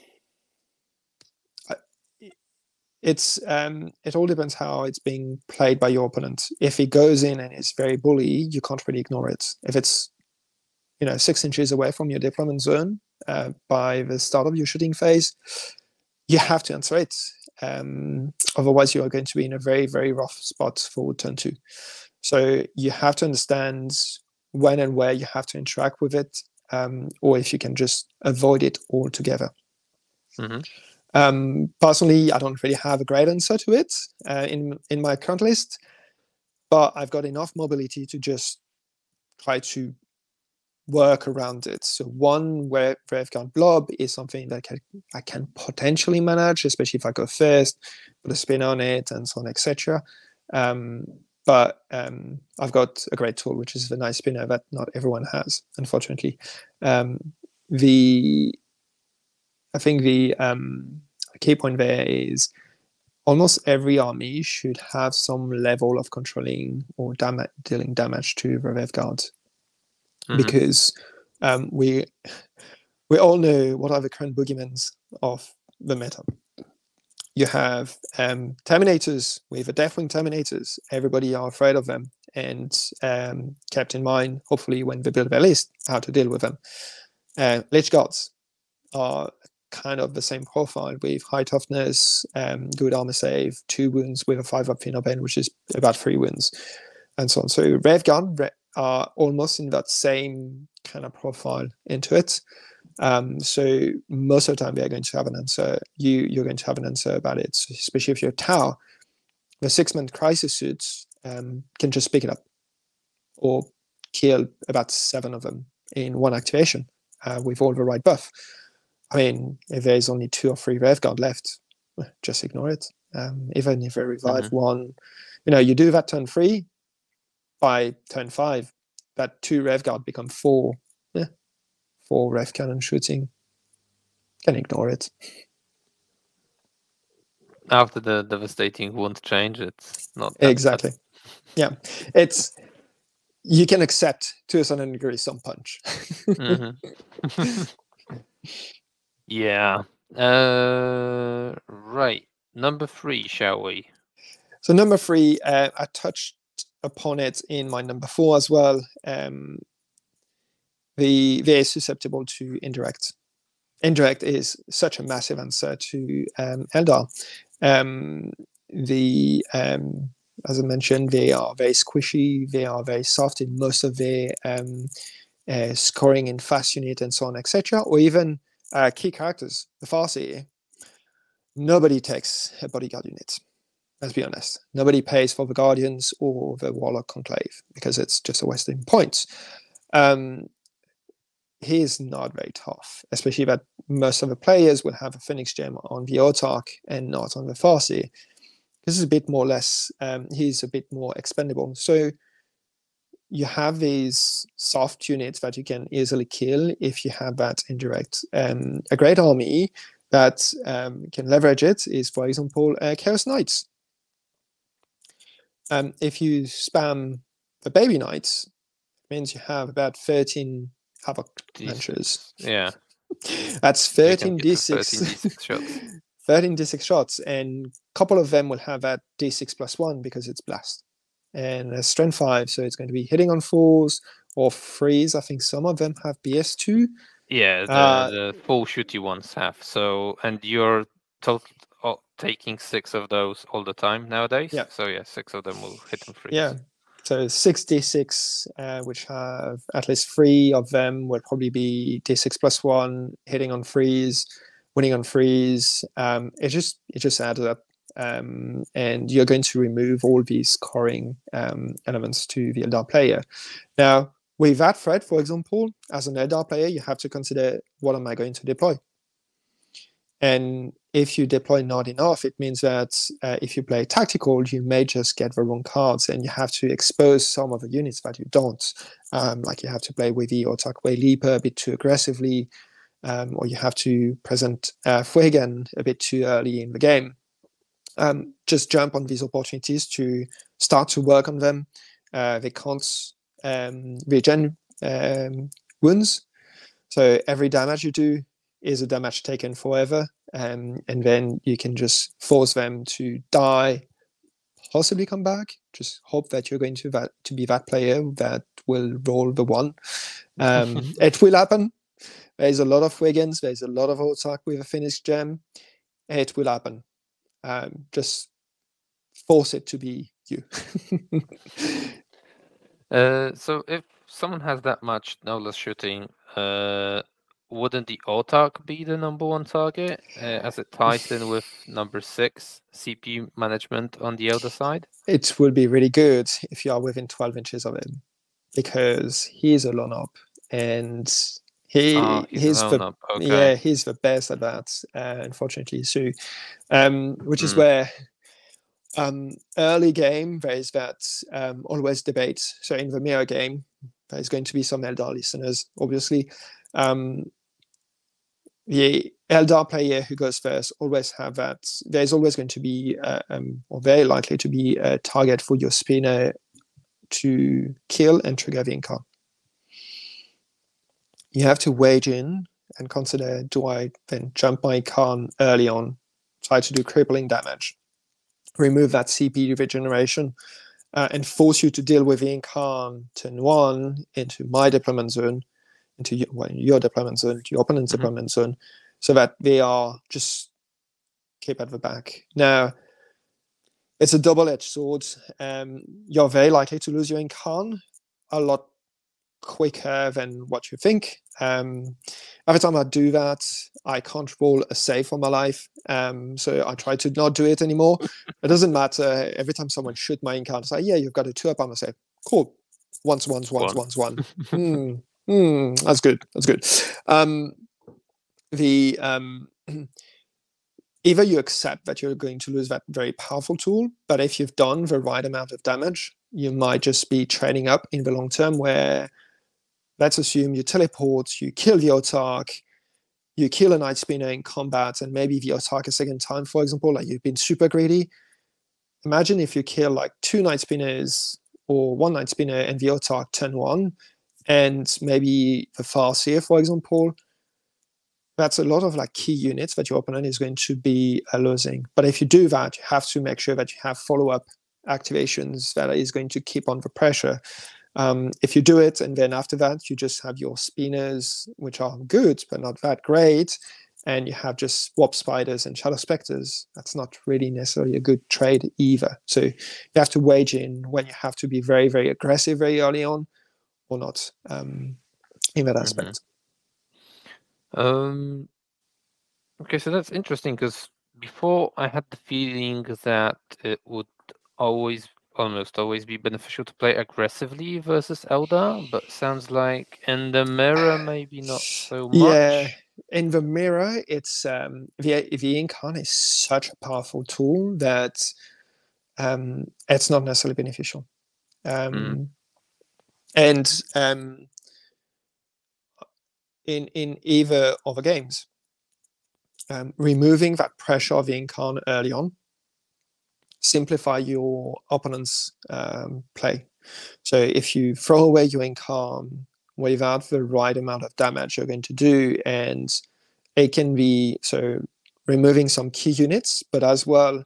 it's um, it all depends how it's being played by your opponent. If he goes in and is very bully, you can't really ignore it. If it's, you know, six inches away from your deployment zone uh, by the start of your shooting phase, you have to answer it. Um, otherwise, you are going to be in a very, very rough spot for turn two. So you have to understand when and where you have to interact with it, um, or if you can just avoid it altogether. Mm-hmm. Um, personally, I don't really have a great answer to it uh, in in my current list, but I've got enough mobility to just try to work around it. So one where Rev-Guard Blob is something that I can, I can potentially manage, especially if I go first, put a spin on it, and so on, et cetera. Um, but um, I've got a great tool, which is the Nice Spinner, that not everyone has, unfortunately. Um, the I think the um, key point there is almost every army should have some level of controlling or dam- dealing damage to the Rev Guards, mm-hmm. because um, we we all know what are the current boogeymans of the meta. You have um, Terminators with the Deathwing Terminators. Everybody are afraid of them, and um, kept in mind, hopefully, when they build their list, how to deal with them. Uh, Lich Guards are kind of the same profile with high toughness, um, good armor save, two wounds with a five up Thin Bane, which is about three wounds, and so on. So Rev Guard are almost in that same kind of profile into it. Um, so most of the time, they're going to have an answer. You you're going to have an answer about it, especially if you're Tau. The six-man crisis suits um, can just pick it up or kill about seven of them in one activation uh, with all the right buff. I mean, if there's only two or three Rev Guard left, just ignore it. Um, even if they revive mm-hmm. one, you know, you do that turn three, by turn five, that two Rev Guard become four. Yeah, four Rev Cannon shooting. Can ignore it. After the devastating wound change, it's not that exactly. Bad. Yeah, it's you can accept to a certain degree some punch. mm-hmm. Yeah. Uh, right. Number three, shall we? So number three, uh, I touched upon it in my number four as well. Um, the very susceptible to indirect. Indirect is such a massive answer to um, Eldar. Um, the um, as I mentioned, they are very squishy. They are very soft in most of their um, uh, scoring in fast unit and so on, et cetera. Or even uh, key characters. The Farseer. Nobody takes a bodyguard unit. Let's be honest. Nobody pays for the Guardians or the Warlock Conclave because it's just a wasting points. Um, he is not very tough, especially that most of the players will have a Phoenix Gem on the Autarch and not on the Farseer. because he's a bit more less, um, he's a bit more expendable. So you have these soft units that you can easily kill if you have that indirect. Um, a great army that um, can leverage it is, for example, uh, Chaos Knights. Um, if you spam the Baby Knights, it means you have about thirteen Havoc launchers. Yeah. That's thirteen D six. thirteen D six shots. thirteen D six shots, and a couple of them will have that D six plus one because it's blast. And a strength five, so it's going to be hitting on fours or threes. I think some of them have B S two. Yeah, the, Uh, the full shooty ones have. So, and you're total, oh, taking six of those all the time nowadays. Yeah. So yeah, six of them will hit on threes. Yeah. So six D six, uh, which have at least three of them will probably be D six plus one, hitting on threes, winning on threes. Um, it just it just adds up. Um, and you're going to remove all these scoring um, elements to the Eldar player. Now, with that threat, for example, as an Eldar player, you have to consider, what am I going to deploy? And if you deploy not enough, it means that uh, if you play tactical, you may just get the wrong cards, and you have to expose some of the units that you don't. Um, like you have to play with the Otakwe Leaper a bit too aggressively, um, or you have to present uh, Fuegan a bit too early in the game. Um, just jump on these opportunities to start to work on them. Uh, they can't um, regen um, wounds, so every damage you do is a damage taken forever, um, and then you can just force them to die, possibly come back. Just hope that you're going to that to be that player that will roll the one. Um, it will happen. There's a lot of Wiggins. There's a lot of Otak with a finished gem. It will happen. Um, just force it to be you. uh, so if someone has that much no-less shooting, uh, wouldn't the Otak be the number one target, uh, as it ties in with number six, C P U management on the other side? It will be really good if you are within twelve inches of him, because he's a lone op, and he oh, he's, he's the up. Okay. yeah he's the best at that, uh, unfortunately. So, um, which is Mm. where um, early game there is that um, always debate. So in the mirror game, there's going to be some Eldar listeners, obviously. Um, the Eldar player who goes first always have that. There's always going to be, uh, um, or very likely to be, a target for your spinner to kill and trigger the Incarn. You have to wage in and consider, do I then jump my Incarn early on, try to do crippling damage, remove that C P regeneration, uh, and force you to deal with the Incarn turn one into my deployment zone, into your, well, your deployment zone, to your opponent's mm-hmm. deployment zone, so that they are just keep at the back. Now, it's a double-edged sword. Um, you're very likely to lose your Incarn a lot quicker than what you think. Um, every time I do that, I can't roll a save for my life. Um, so I try to not do it anymore. It doesn't matter. Every time someone shoot my Incarn, say, yeah, you've got a two-up, I'm going to say, cool. Once, once, once, once, one. Hmm. Mm, that's good. That's good. Um, the um, either you accept that you're going to lose that very powerful tool, but if you've done the right amount of damage, you might just be trading up in the long term. Where, let's assume you teleport, you kill the Otak, you kill a Night Spinner in combat, and maybe the Otak a second time, for example, like you've been super greedy. Imagine if you kill like two Night Spinners or one Night Spinner and the Otak turn one, and maybe the Farseer, for example. That's a lot of like key units that your opponent is going to be uh, losing. But if you do that, you have to make sure that you have follow-up activations that is going to keep on the pressure. Um, if you do it, and then after that, you just have your spinners, which are good, but not that great, and you have just Warp Spiders and Shadow Spectres, that's not really necessarily a good trade either. So you have to wage in when you have to be very, very aggressive very early on, or not, um, in that aspect. Mm-hmm. Um, okay, so that's interesting, because before I had the feeling that it would always, almost always be beneficial to play aggressively versus Eldar, but sounds like in the mirror maybe not so much. Yeah, in the mirror, it's um, the the Incarn is such a powerful tool that um, it's not necessarily beneficial. Um, mm. And um, in in either of the games, um, removing that pressure of the incarn early on simplify your opponent's um, play. So if you throw away your incarn without the right amount of damage you're going to do, and it can be so removing some key units, but as well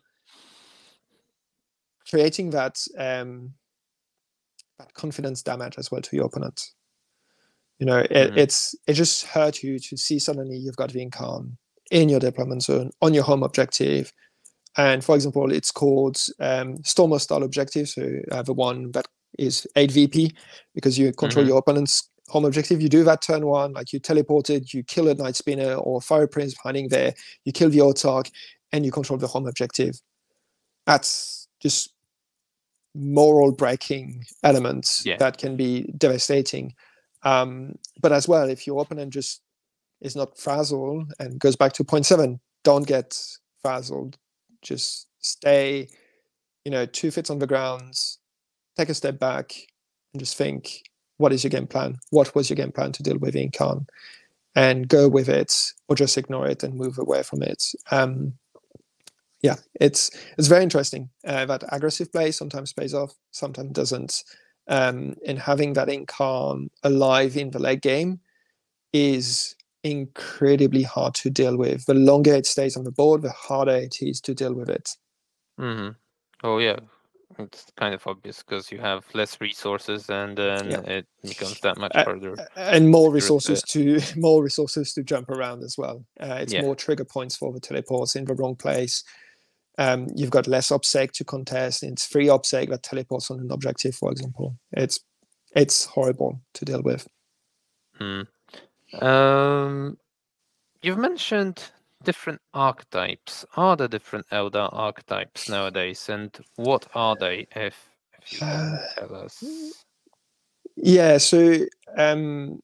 creating that um, that confidence damage as well to your opponent. You know, it, Mm-hmm. it's it just hurt you to see suddenly you've got the incarn in your deployment zone on your home objective. And for example, it's called um, Stormer style objective, so uh, the one that is eight V P, because you control Mm-hmm. your opponent's home objective. You do that turn one, like you teleported, you kill a Night Spinner or Fire Prince hiding there, you kill the Autarch, and you control the home objective. That's just moral breaking elements Yeah. that can be devastating. Um, but as well, if your opponent just is not frazzled and goes back to point seven, don't get frazzled. Just stay, you know, two feet on the ground, take a step back, and just think, what is your game plan? What was your game plan to deal with Incarn? And go with it, or just ignore it and move away from it. Um, yeah, it's it's very interesting. Uh, that aggressive play sometimes pays off, sometimes doesn't. Um, and having that Incarn alive in the late game is incredibly hard to deal with. The longer it stays on the board, the harder it is to deal with it. Mm-hmm. Oh yeah, it's kind of obvious because you have less resources, and then Yeah. it becomes that much Uh, harder. and more to- resources uh, to more resources to jump around as well. Uh, it's Yeah. more trigger points for the teleports in the wrong place. Um, you've got less obsec to contest. It's free obsec that teleports on an objective, for example. It's it's horrible to deal with. Mm. Um, you've mentioned different archetypes. Are there different Eldar archetypes nowadays, and what are they? If if you can Uh, tell us. Yeah, so um,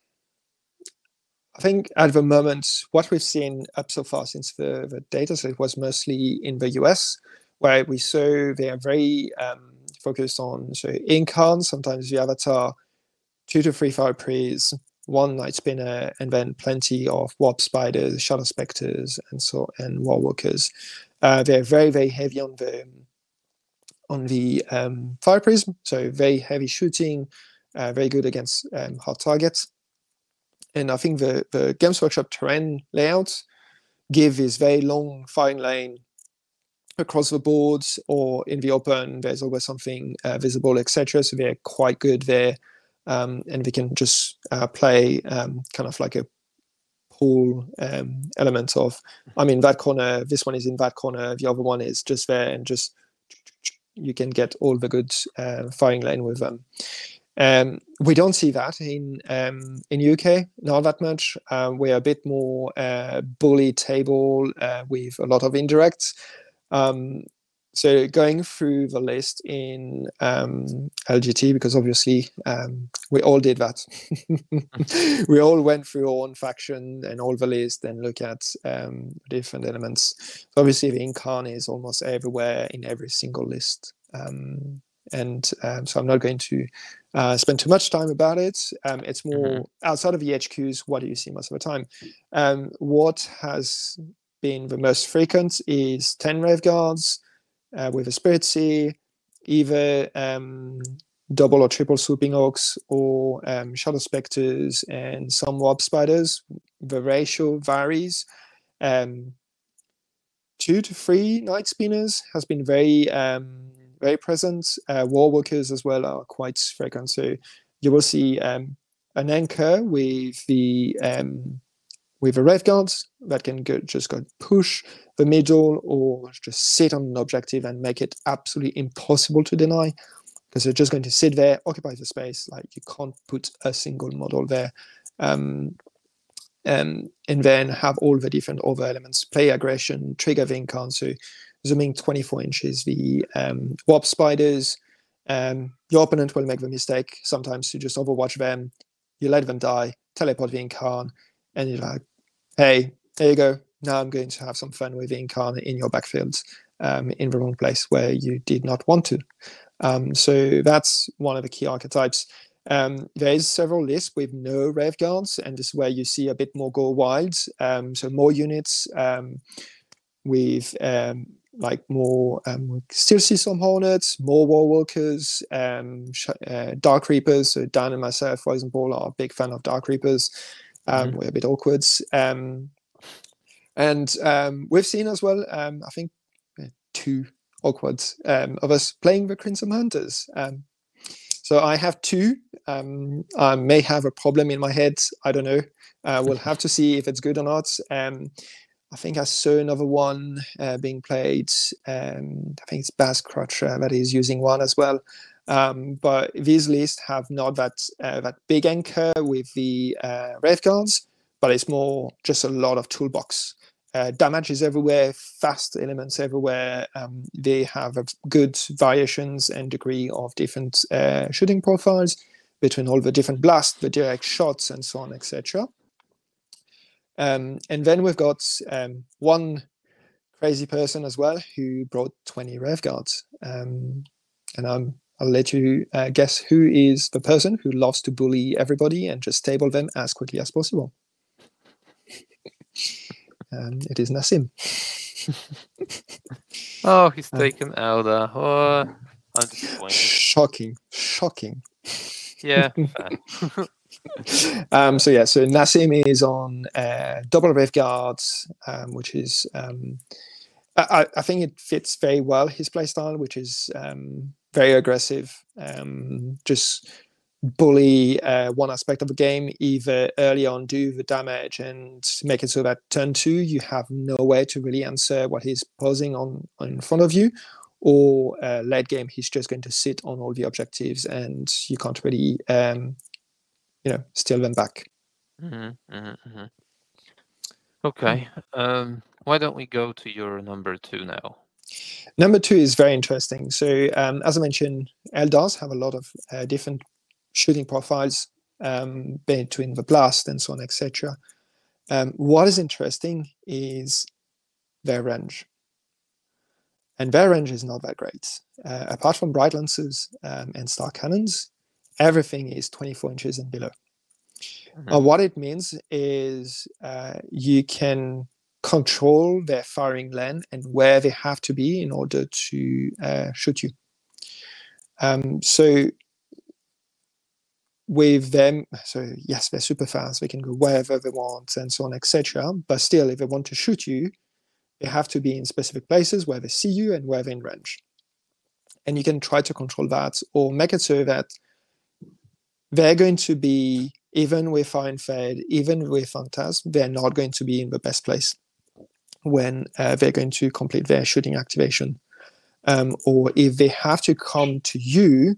I think at the moment, what we've seen up so far since the, the data set was mostly in the U S, where we saw they are very um, focused on so Incarn, sometimes the Avatar, two to three Fire Priests, one Night Spinner, and then plenty of Warp Spiders, Shadow Spectres, and so and Warwalkers. Uh, they're very very heavy on the on the um, Fire Prism, so very heavy shooting, uh, very good against um, hard targets. And I think the, the Games Workshop terrain layouts give this very long firing lane across the boards or in the open. There's always something uh, visible, et cetera. So they're quite good there. Um, and we can just uh, play um, kind of like a pool um, element of, I'm in that corner, this one is in that corner, the other one is just there, and just you can get all the good uh, firing lane with them. Um, we don't see that in um, in U K, not that much. Uh, we're a bit more uh, bully table uh, with a lot of indirects. Um, so going through the list in um, L G T, because obviously um, we all did that. We all went through our own faction and all the list and look at um, different elements. So obviously the Incarn is almost everywhere in every single list. Um, and um, so I'm not going to uh, spend too much time about it. Um, it's more mm-hmm. outside of the H Qs, what do you see most of the time? Um, what has been the most frequent is ten Rave Guards uh, with a Spirit Sea, either um, double or triple Swooping Orcs or um, Shadow Spectres and some Warp Spiders. The ratio varies. Um, two to three Night Spinners has been very um, very present. Uh, Warwalkers as well are quite frequent. So you will see um, an anchor with the um, with a Rave Guards that can go, just go push the middle or just sit on an objective and make it absolutely impossible to deny, because they're just going to sit there, occupy the space. Like you can't put a single model there. Um, Um, and then have all the different other elements, play aggression, trigger the Incarn, so zooming twenty-four inches, the um, Warp Spiders. Um, your opponent will make the mistake sometimes to just overwatch them, you let them die, teleport the Incarn, and you're like, hey, there you go, now I'm going to have some fun with the Incarn in your backfield. um, in the wrong place where you did not want to. Um, so that's one of the key archetypes. Um, there is several lists with no Rev Guards, and this is where you see a bit more go wild. Um, so more units um, with um, like more, um, we still see some Hornets, more Warwalkers, um, uh, Dark Reapers. So Dan and myself, for example, are a big fan of Dark Reapers. Um, mm-hmm. We're a bit awkward. Um, and um, we've seen as well, um, I think, uh, two awkward um, of us playing the Crimson Hunters. Um, so I have two. Um, I may have a problem in my head. I don't know. Uh, we'll have to see if it's good or not. Um, I think I saw another one uh, being played. Um, I think it's Baz Crutcher that is using one as well. Um, but these lists have not that uh, that big anchor with the uh, Rev Guards, but it's more just a lot of toolbox. Uh, damage is everywhere, fast elements everywhere. Um, they have a good variations and degree of different uh, shooting profiles between all the different blasts, the direct shots, and so on, et cetera. Um, and then we've got um, one crazy person as well who brought twenty Rev Guards. Um, and I'm, I'll let you uh, guess who is the person who loves to bully everybody and just table them as quickly as possible. Um, it is Nassim. Oh, he's taken um, Eldar. Oh, I'm disappointed. Shocking, shocking. Yeah. um, so yeah, so Nassim is on uh, double Rev Guards, um, which is um, I, I think it fits very well his playstyle, which is um, very aggressive. Um, just bully uh, one aspect of the game, either early on do the damage and make it so that turn two you have no way to really answer what he's posing on, on in front of you, or uh, late game he's just going to sit on all the objectives and you can't really um, you know steal them back. Mm-hmm, mm-hmm. Okay, um, why don't we go to your number two now? Number two is very interesting. So um, as I mentioned, Eldars have a lot of uh, different shooting profiles um, between the blast and so on, et cetera. Um, what is interesting is their range. And their range is not that great. Uh, apart from Bright Lancers um, and Star Cannons, everything is twenty-four inches and below. Mm-hmm. Uh, what it means is uh, you can control their firing lane and where they have to be in order to uh, shoot you. Um, so with them, so yes, they're super fast, they can go wherever they want and so on, et cetera. But still, if they want to shoot you, they have to be in specific places where they see you and where they're in range. And you can try to control that or make it so that they're going to be, even with Iron Fade, even with Phantasm, they're not going to be in the best place when uh, they're going to complete their shooting activation. Um, or if they have to come to you,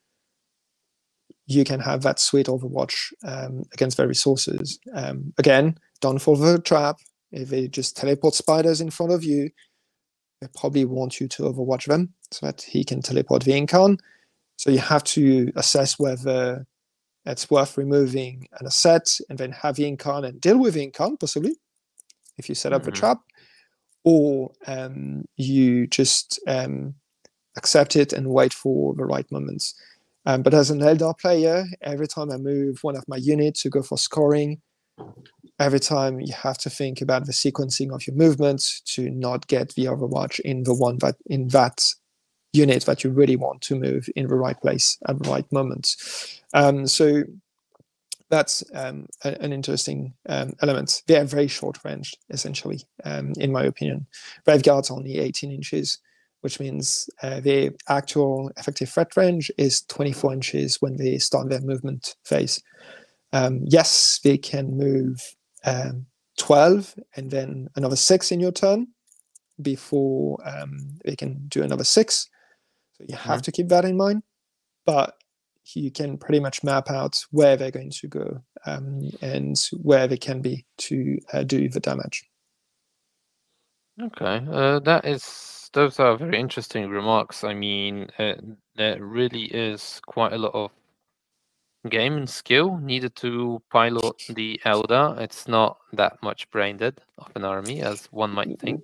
you can have that sweet Overwatch um, against their resources. Um, again, don't fall for the trap. If they just teleport spiders in front of you, they probably want you to Overwatch them so that he can teleport the Incarn. So you have to assess whether it's worth removing an asset and then have the Incarn and deal with the Incarn, possibly, if you set up mm-hmm. a trap, or um, you just um, accept it and wait for the right moments. Um, but as an Eldar player, every time I move one of my units to go for scoring, every time you have to think about the sequencing of your movements to not get the Overwatch in the one that in that unit that you really want to move in the right place at the right moment. Um, so that's um, a, an interesting um, element. They are very short range, essentially, um, in my opinion. Rev Guards only eighteen inches. Which means uh, their actual effective threat range is twenty-four inches when they start their movement phase. Um, yes, they can move um, twelve and then another six in your turn before um, they can do another six. So you have mm-hmm. to keep that in mind, but you can pretty much map out where they're going to go um, and where they can be to uh, do the damage. Okay, uh, that is... Those are very interesting remarks. I mean, uh, there really is quite a lot of game and skill needed to pilot the Eldar. It's not that much brain dead of an army as one might think.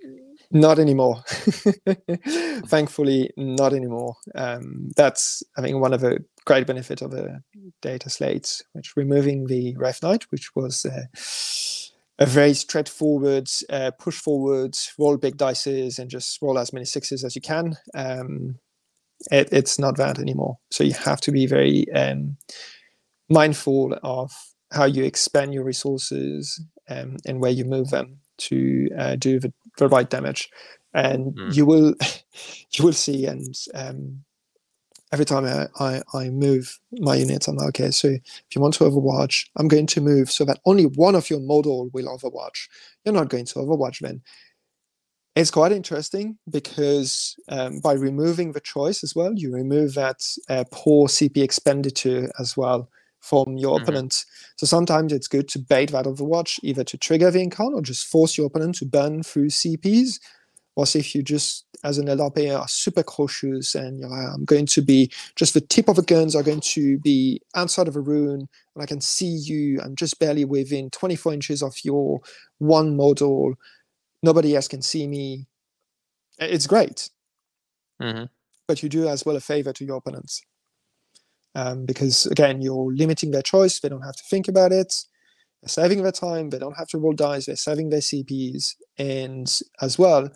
Not anymore. Thankfully, not anymore. Um, that's, I think, one of the great benefits of the data slates, which removing the ref knight, which was uh, a very straightforward uh, push forward, roll big dices, and just roll as many sixes as you can. Um, it, it's not that anymore. So you have to be very um, mindful of how you expend your resources um, and where you move them to uh, do the, the right damage. And mm. you will you will see, and um, every time I, I, I move my units, I'm like, okay, so if you want to overwatch, I'm going to move so that only one of your model will overwatch. You're not going to overwatch then. It's quite interesting because um, by removing the choice as well, you remove that uh, poor C P expenditure as well from your mm-hmm. opponent. So sometimes it's good to bait that overwatch, either to trigger the incarn or just force your opponent to burn through C Ps. Or if you just, as an L R player, are super cautious and you're like, I'm going to be, just the tip of the guns are going to be outside of a rune, and I can see you, I'm just barely within twenty-four inches of your one model, nobody else can see me. It's great. Mm-hmm. But you do as well a favor to your opponents. Um, because, again, you're limiting their choice, they don't have to think about it, they're saving their time, they don't have to roll dice, they're saving their C Ps, and as well,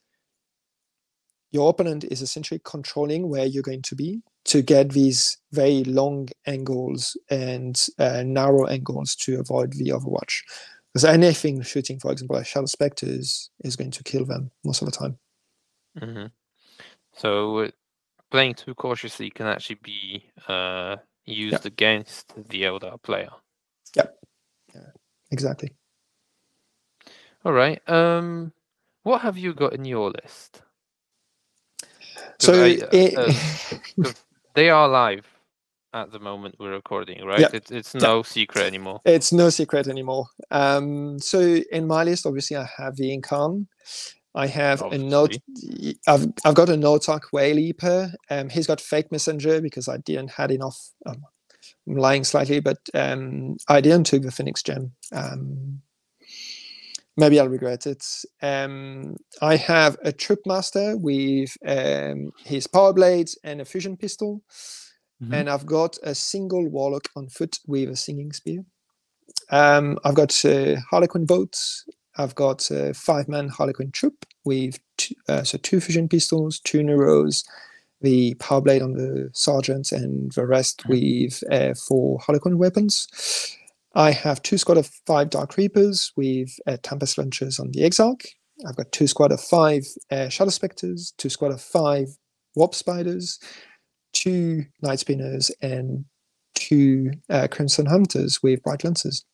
your opponent is essentially controlling where you're going to be to get these very long angles and uh, narrow angles to avoid the overwatch. Because anything shooting, for example, like Shadow Spectres is going to kill them most of the time. Mm-hmm. So uh, playing too cautiously can actually be uh, used yeah. against the Eldar player. Yeah, yeah, exactly. All right. Um, what have you got in your list? So I, it, uh, they are live at the moment we're recording, right? Yeah. It's it's no yeah. secret anymore. It's no secret anymore. Um, so in my list, obviously, I have the Incarn. I have obviously. a note. I've I've got a Notok Whale Leaper. Um, he's got Fake Messenger because I didn't had enough. Um, I'm lying slightly, but um, I didn't take the Phoenix Gem. Um, Maybe I'll regret it. Um, I have a Troop Master with um, his Power Blades and a Fusion Pistol. Mm-hmm. And I've got a single Warlock on foot with a Singing Spear. Um, I've got uh, Harlequin Boats. I've got a five-man Harlequin Troop with two, uh, so two Fusion Pistols, two Neuros, the Power Blade on the Sergeants, and the rest mm-hmm. with uh, four Harlequin weapons. I have two squad of five Dark Reapers with uh, Tempest Launchers on the Exarch. I've got two squad of five uh, Shadow Spectres, two squad of five Warp Spiders, two Night Spinners, and two uh, Crimson Hunters with Bright Lances.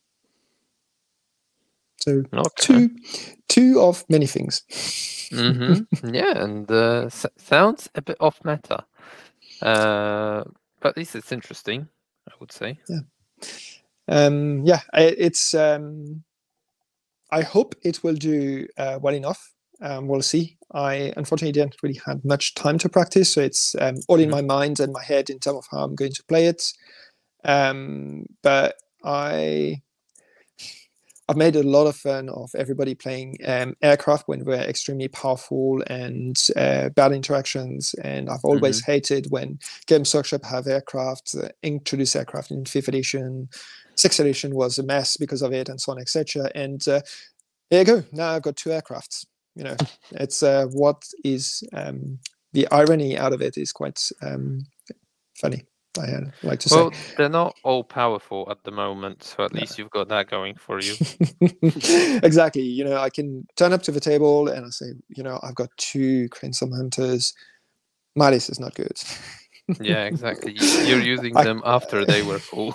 So okay. two, two of many things. Mm-hmm. Yeah, and uh, s- sounds a bit off meta, uh, but at least it's interesting, I would say. Yeah. Um, yeah, it's. Um, I hope it will do uh, well enough. Um, we'll see. I unfortunately didn't really have much time to practice, so it's um, all in mm-hmm. my mind and my head in terms of how I'm going to play it. Um, but I, I've made a lot of fun of everybody playing um, aircraft when we're extremely powerful and uh, bad interactions. And I've always mm-hmm. hated when Games Workshop have aircraft, uh, introduce aircraft in fifth edition. Sixth edition was a mess because of it, and so on, et cetera. And uh, there you go. Now I've got two aircrafts. You know, it's uh, what is um, the irony out of it is quite um, funny. I like to well, say. They're not all powerful at the moment, so at yeah. least you've got that going for you. Exactly. You know, I can turn up to the table and I say, you know, I've got two Crimson Hunters. My list is not good. Yeah, exactly. You're using I, them after they were full.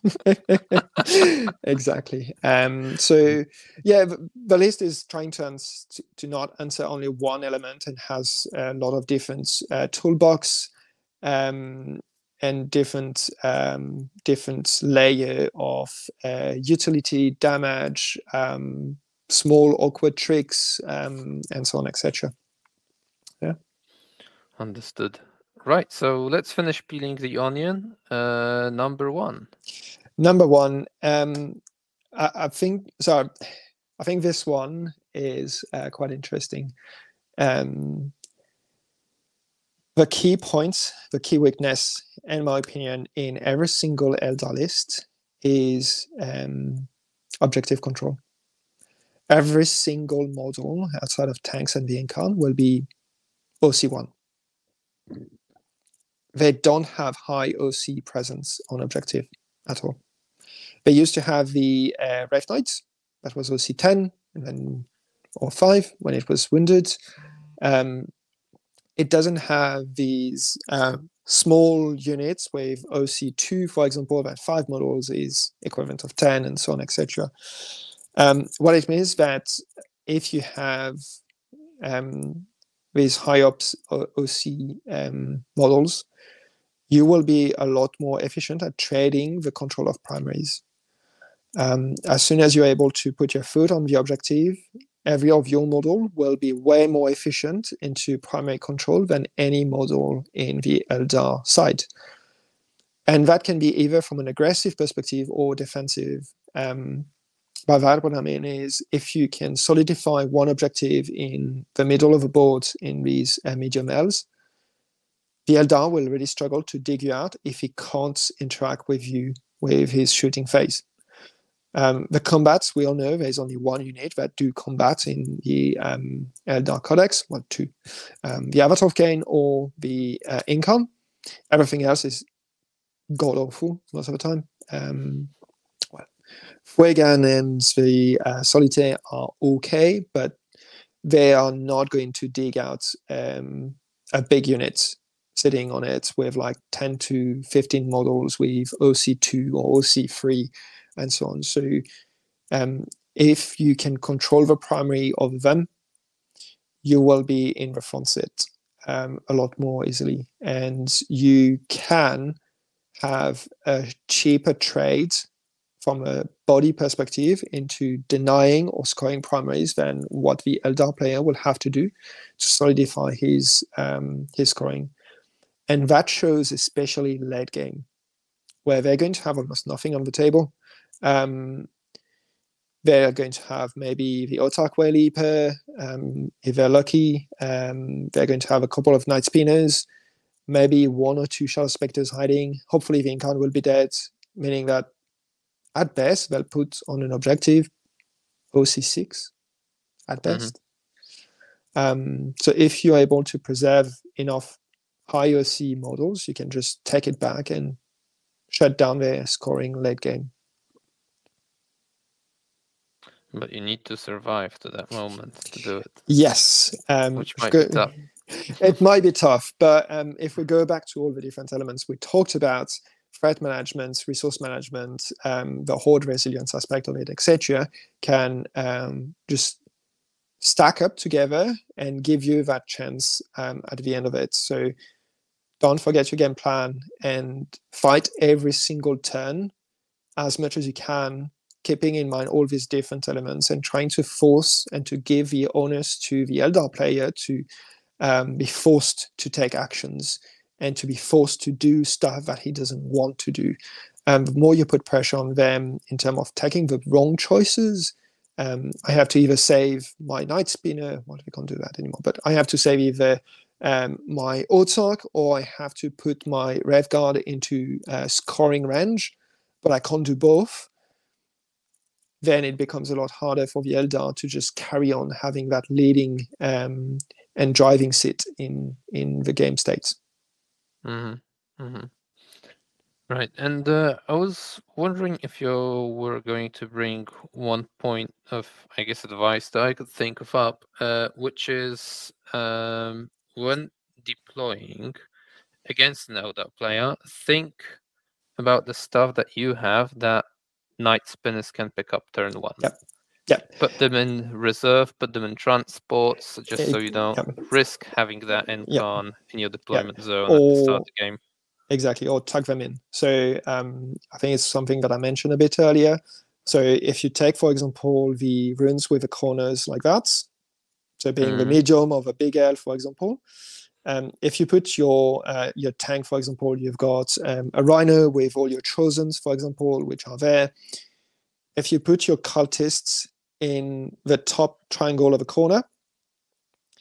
Exactly. Um, so, yeah, the, the list is trying to, ans- to, to not answer only one element and has a lot of different uh, toolbox um, and different um, different layer of uh, utility, damage, um, small awkward tricks, um, and so on, et cetera. Yeah. Understood. Right, so let's finish peeling the onion. Uh, number one. Number one, um, I, I think so. I think this one is uh, quite interesting. Um, the key points, the key weakness, in my opinion, in every single Eldar list is um, objective control. Every single model outside of tanks and the Incan will be O C one. They don't have high O C presence on objective at all. They used to have the uh, Wraith Knights, that was O C ten, and then or five when it was wounded. Um, it doesn't have these uh, small units with O C two, for example, that five models is equivalent of ten, and so on, et cetera. Um, what it means that if you have um, these high ops O C um, models, you will be a lot more efficient at trading the control of primaries. Um, as soon as you're able to put your foot on the objective, every of your model will be way more efficient into primary control than any model in the Eldar side. And that can be either from an aggressive perspective or defensive. Um, by that, what I mean is if you can solidify one objective in the middle of a board in these uh, medium Ls, the Eldar will really struggle to dig you out if he can't interact with you with his shooting phase. Um, the combats, we all know there's only one unit that do combat in the um, Eldar Codex, well, two. Um, the Avatar of Khaine or the uh, Incan. Everything else is god-awful most of the time. Um, well, Fuegan and the uh, Solitaire are okay, but they are not going to dig out um, a big unit sitting on it with like ten to fifteen models with O C two or O C three and so on. So um, if you can control the primary of them, you will be in the front seat um, a lot more easily. And you can have a cheaper trade from a body perspective into denying or scoring primaries than what the Eldar player will have to do to solidify his, um, his scoring. And that shows especially late game, where they're going to have almost nothing on the table. Um, they're going to have maybe the Otak Wayleaper, um, if they're lucky. Um, they're going to have a couple of Night Spinners, maybe one or two Shadow Spectres hiding. Hopefully the Incan will be dead, meaning that at best they'll put on an objective O C six at best. Mm-hmm. Um, so if you're able to preserve enough high O C models, you can just take it back and shut down their scoring late game. But you need to survive to that moment to do it. Yes. Um, Which might go, be tough. It might be tough, but um, if we go back to all the different elements we talked about, threat management, resource management, um, the horde resilience aspect of it, et cetera, can um, just stack up together and give you that chance um, at the end of it. So don't forget your game plan and fight every single turn as much as you can, keeping in mind all these different elements and trying to force and to give the onus to the Eldar player to um, be forced to take actions and to be forced to do stuff that he doesn't want to do. Um, the more you put pressure on them in terms of taking the wrong choices, um, I have to either save my Night Spinner, well, we can't do that anymore, but I have to save either um, my Otak or I have to put my Rev Guard into uh, scoring range, but I can't do both. Then it becomes a lot harder for the Eldar to just carry on having that leading um, and driving seat in, in the game states. Mm-hmm. Mm-hmm. Right, and uh, I was wondering if you were going to bring one point of, I guess, advice that I could think of up, uh, which is um, when deploying against an Eldar player, think about the stuff that you have that Night Spinners can pick up turn one. Yep. Yep. Put them in reserve, put them in transports, just so you don't yep. risk having that Incan yep. in your deployment yep. zone or, at the start of the game. Exactly, or tug them in. So um, I think it's something that I mentioned a bit earlier. So if you take, for example, the runes with the corners like that, so being mm. the medium of a big elf, for example, um, if you put your uh, your tank, for example, you've got um, a rhino with all your chosens, for example, which are there. If you put your cultists in the top triangle of a corner,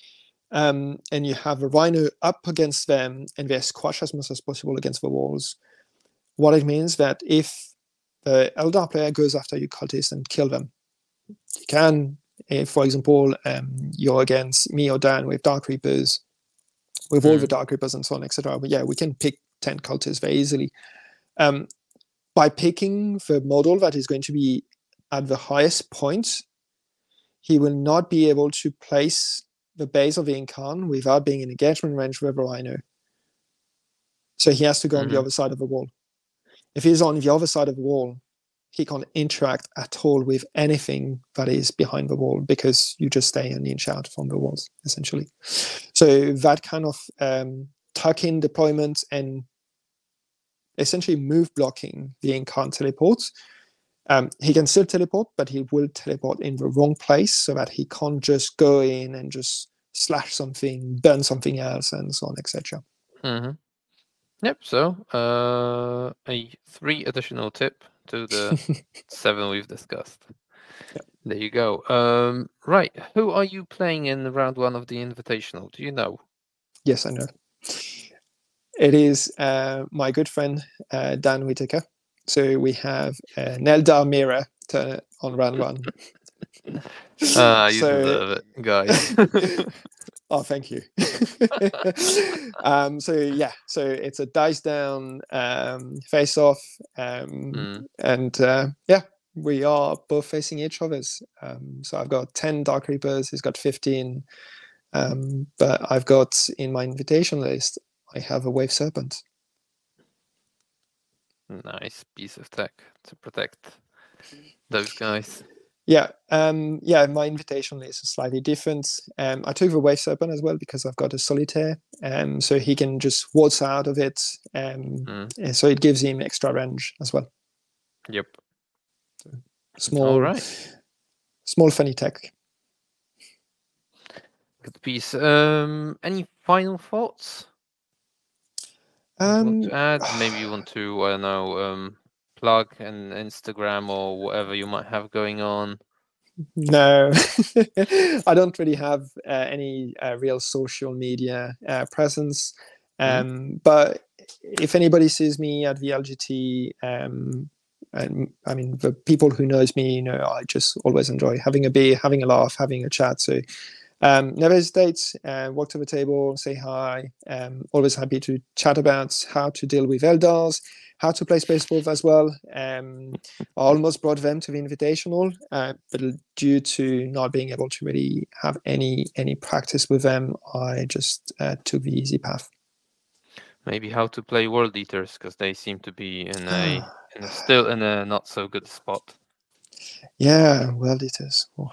um, and you have a Rhino up against them, and they're squashed as much as possible against the walls. What it means that if the Eldar player goes after your cultist and kill them, you can. If, for example, um, you're against me or Dan with Dark Reapers, with all Mm. the Dark Reapers and so on, et cetera. But yeah, we can pick ten cultists very easily. Um, by picking the model that is going to be at the highest point, he will not be able to place the base of the Incarn without being in engagement range with a Rhino. So he has to go Mm-hmm. on the other side of the wall. If he's on the other side of the wall, he can't interact at all with anything that is behind the wall because you just stay an inch out from the walls, essentially. So that kind of um, tuck-in deployment and essentially move blocking the Incarn teleports. Um, he can still teleport, but he will teleport in the wrong place so that he can't just go in and just slash something, burn something else, and so on, et cetera. Mm-hmm. Yep. So uh, a three additional tip to the seven we've discussed. Yep. There you go. Um, right. Who are you playing in round one of the Invitational? Do you know? Yes, I know. It is uh, my good friend uh, Dan Whitaker. So we have uh, Neldar Mira to, on round one. Ah, you So- deserve it, guys. Oh, thank you. um, so yeah, so it's a dice down um, face off, um, Mm. and uh, yeah, we are both facing each other's. Um, so I've got ten Dark Reapers, he's got fifteen, um, but I've got in my invitation list, I have a Wave Serpent. Nice piece of tech to protect those guys. Yeah, um, yeah, my invitation list is slightly different. Um, I took the Wave Serpent as well because I've got a Solitaire, um, so he can just waltz out of it, um, Mm. and so it gives him extra range as well. Yep. Small, All right. small funny tech. Good piece. Um, any final thoughts? you Um, want to add? Maybe you want to, I don't know, um, plug an Instagram or whatever you might have going on. No, I don't really have uh, any uh, real social media uh, presence. Um, Mhm. But if anybody sees me at the L G T, um, and I mean the people who knows me, you know, I just always enjoy having a beer, having a laugh, having a chat. So um, never hesitate. Uh, walk to the table, say hi. Um, always happy to chat about how to deal with Eldars, how to play Space Wolf as well. Um, I almost brought them to the Invitational, uh, but due to not being able to really have any any practice with them, I just uh, took the easy path. Maybe how to play World Eaters, because they seem to be in a, in a still in a not so good spot. Yeah, World Eaters. Oh.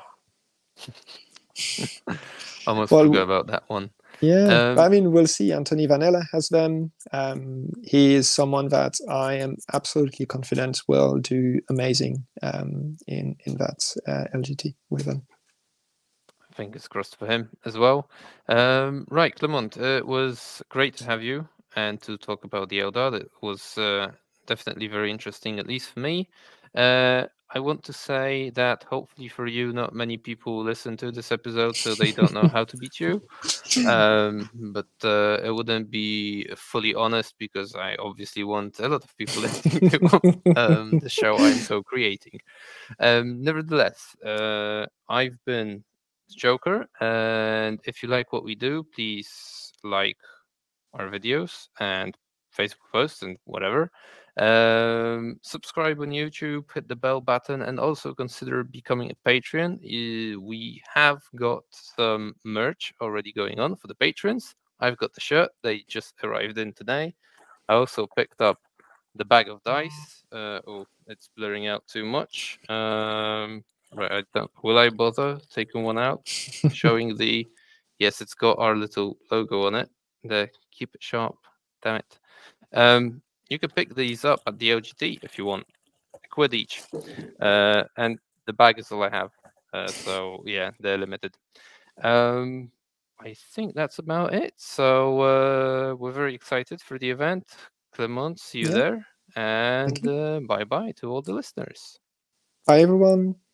Almost Well, forgot about that one. Yeah, Um, I mean, we'll see. Anthony Vanella has them. Um, he is someone that I am absolutely confident will do amazing um, in in that uh, L G T with them. Fingers crossed for him as well. Um, right, Clement, it was great to have you and to talk about the Eldar. That was uh, definitely very interesting, at least for me. Uh, I want to say that hopefully for you, not many people listen to this episode, so they don't know how to beat you. Um, but uh, it wouldn't be fully honest because I obviously want a lot of people listening to um, the show I'm co-creating. Um, nevertheless, uh, I've been Joker, and if you like what we do, please like our videos and Facebook posts and whatever. Um, subscribe on YouTube, hit the bell button, and also consider becoming a Patreon. Uh, We have got some merch already going on for the patrons. I've got the shirt, they just arrived in today. I also picked up the bag of dice. Uh, oh, it's blurring out too much. Um, right, I don't. Will I bother taking one out, showing the? Yes, it's got our little logo on it. The keep it sharp. Damn it. Um, you can pick these up at the L G T if you want, a quid each. Uh, and the bag is all I have. Uh, so yeah, they're limited. Um, I think that's about it. So uh, we're very excited for the event. Clement, see you Yeah. there. And you. uh, bye bye to all the listeners. Bye, everyone.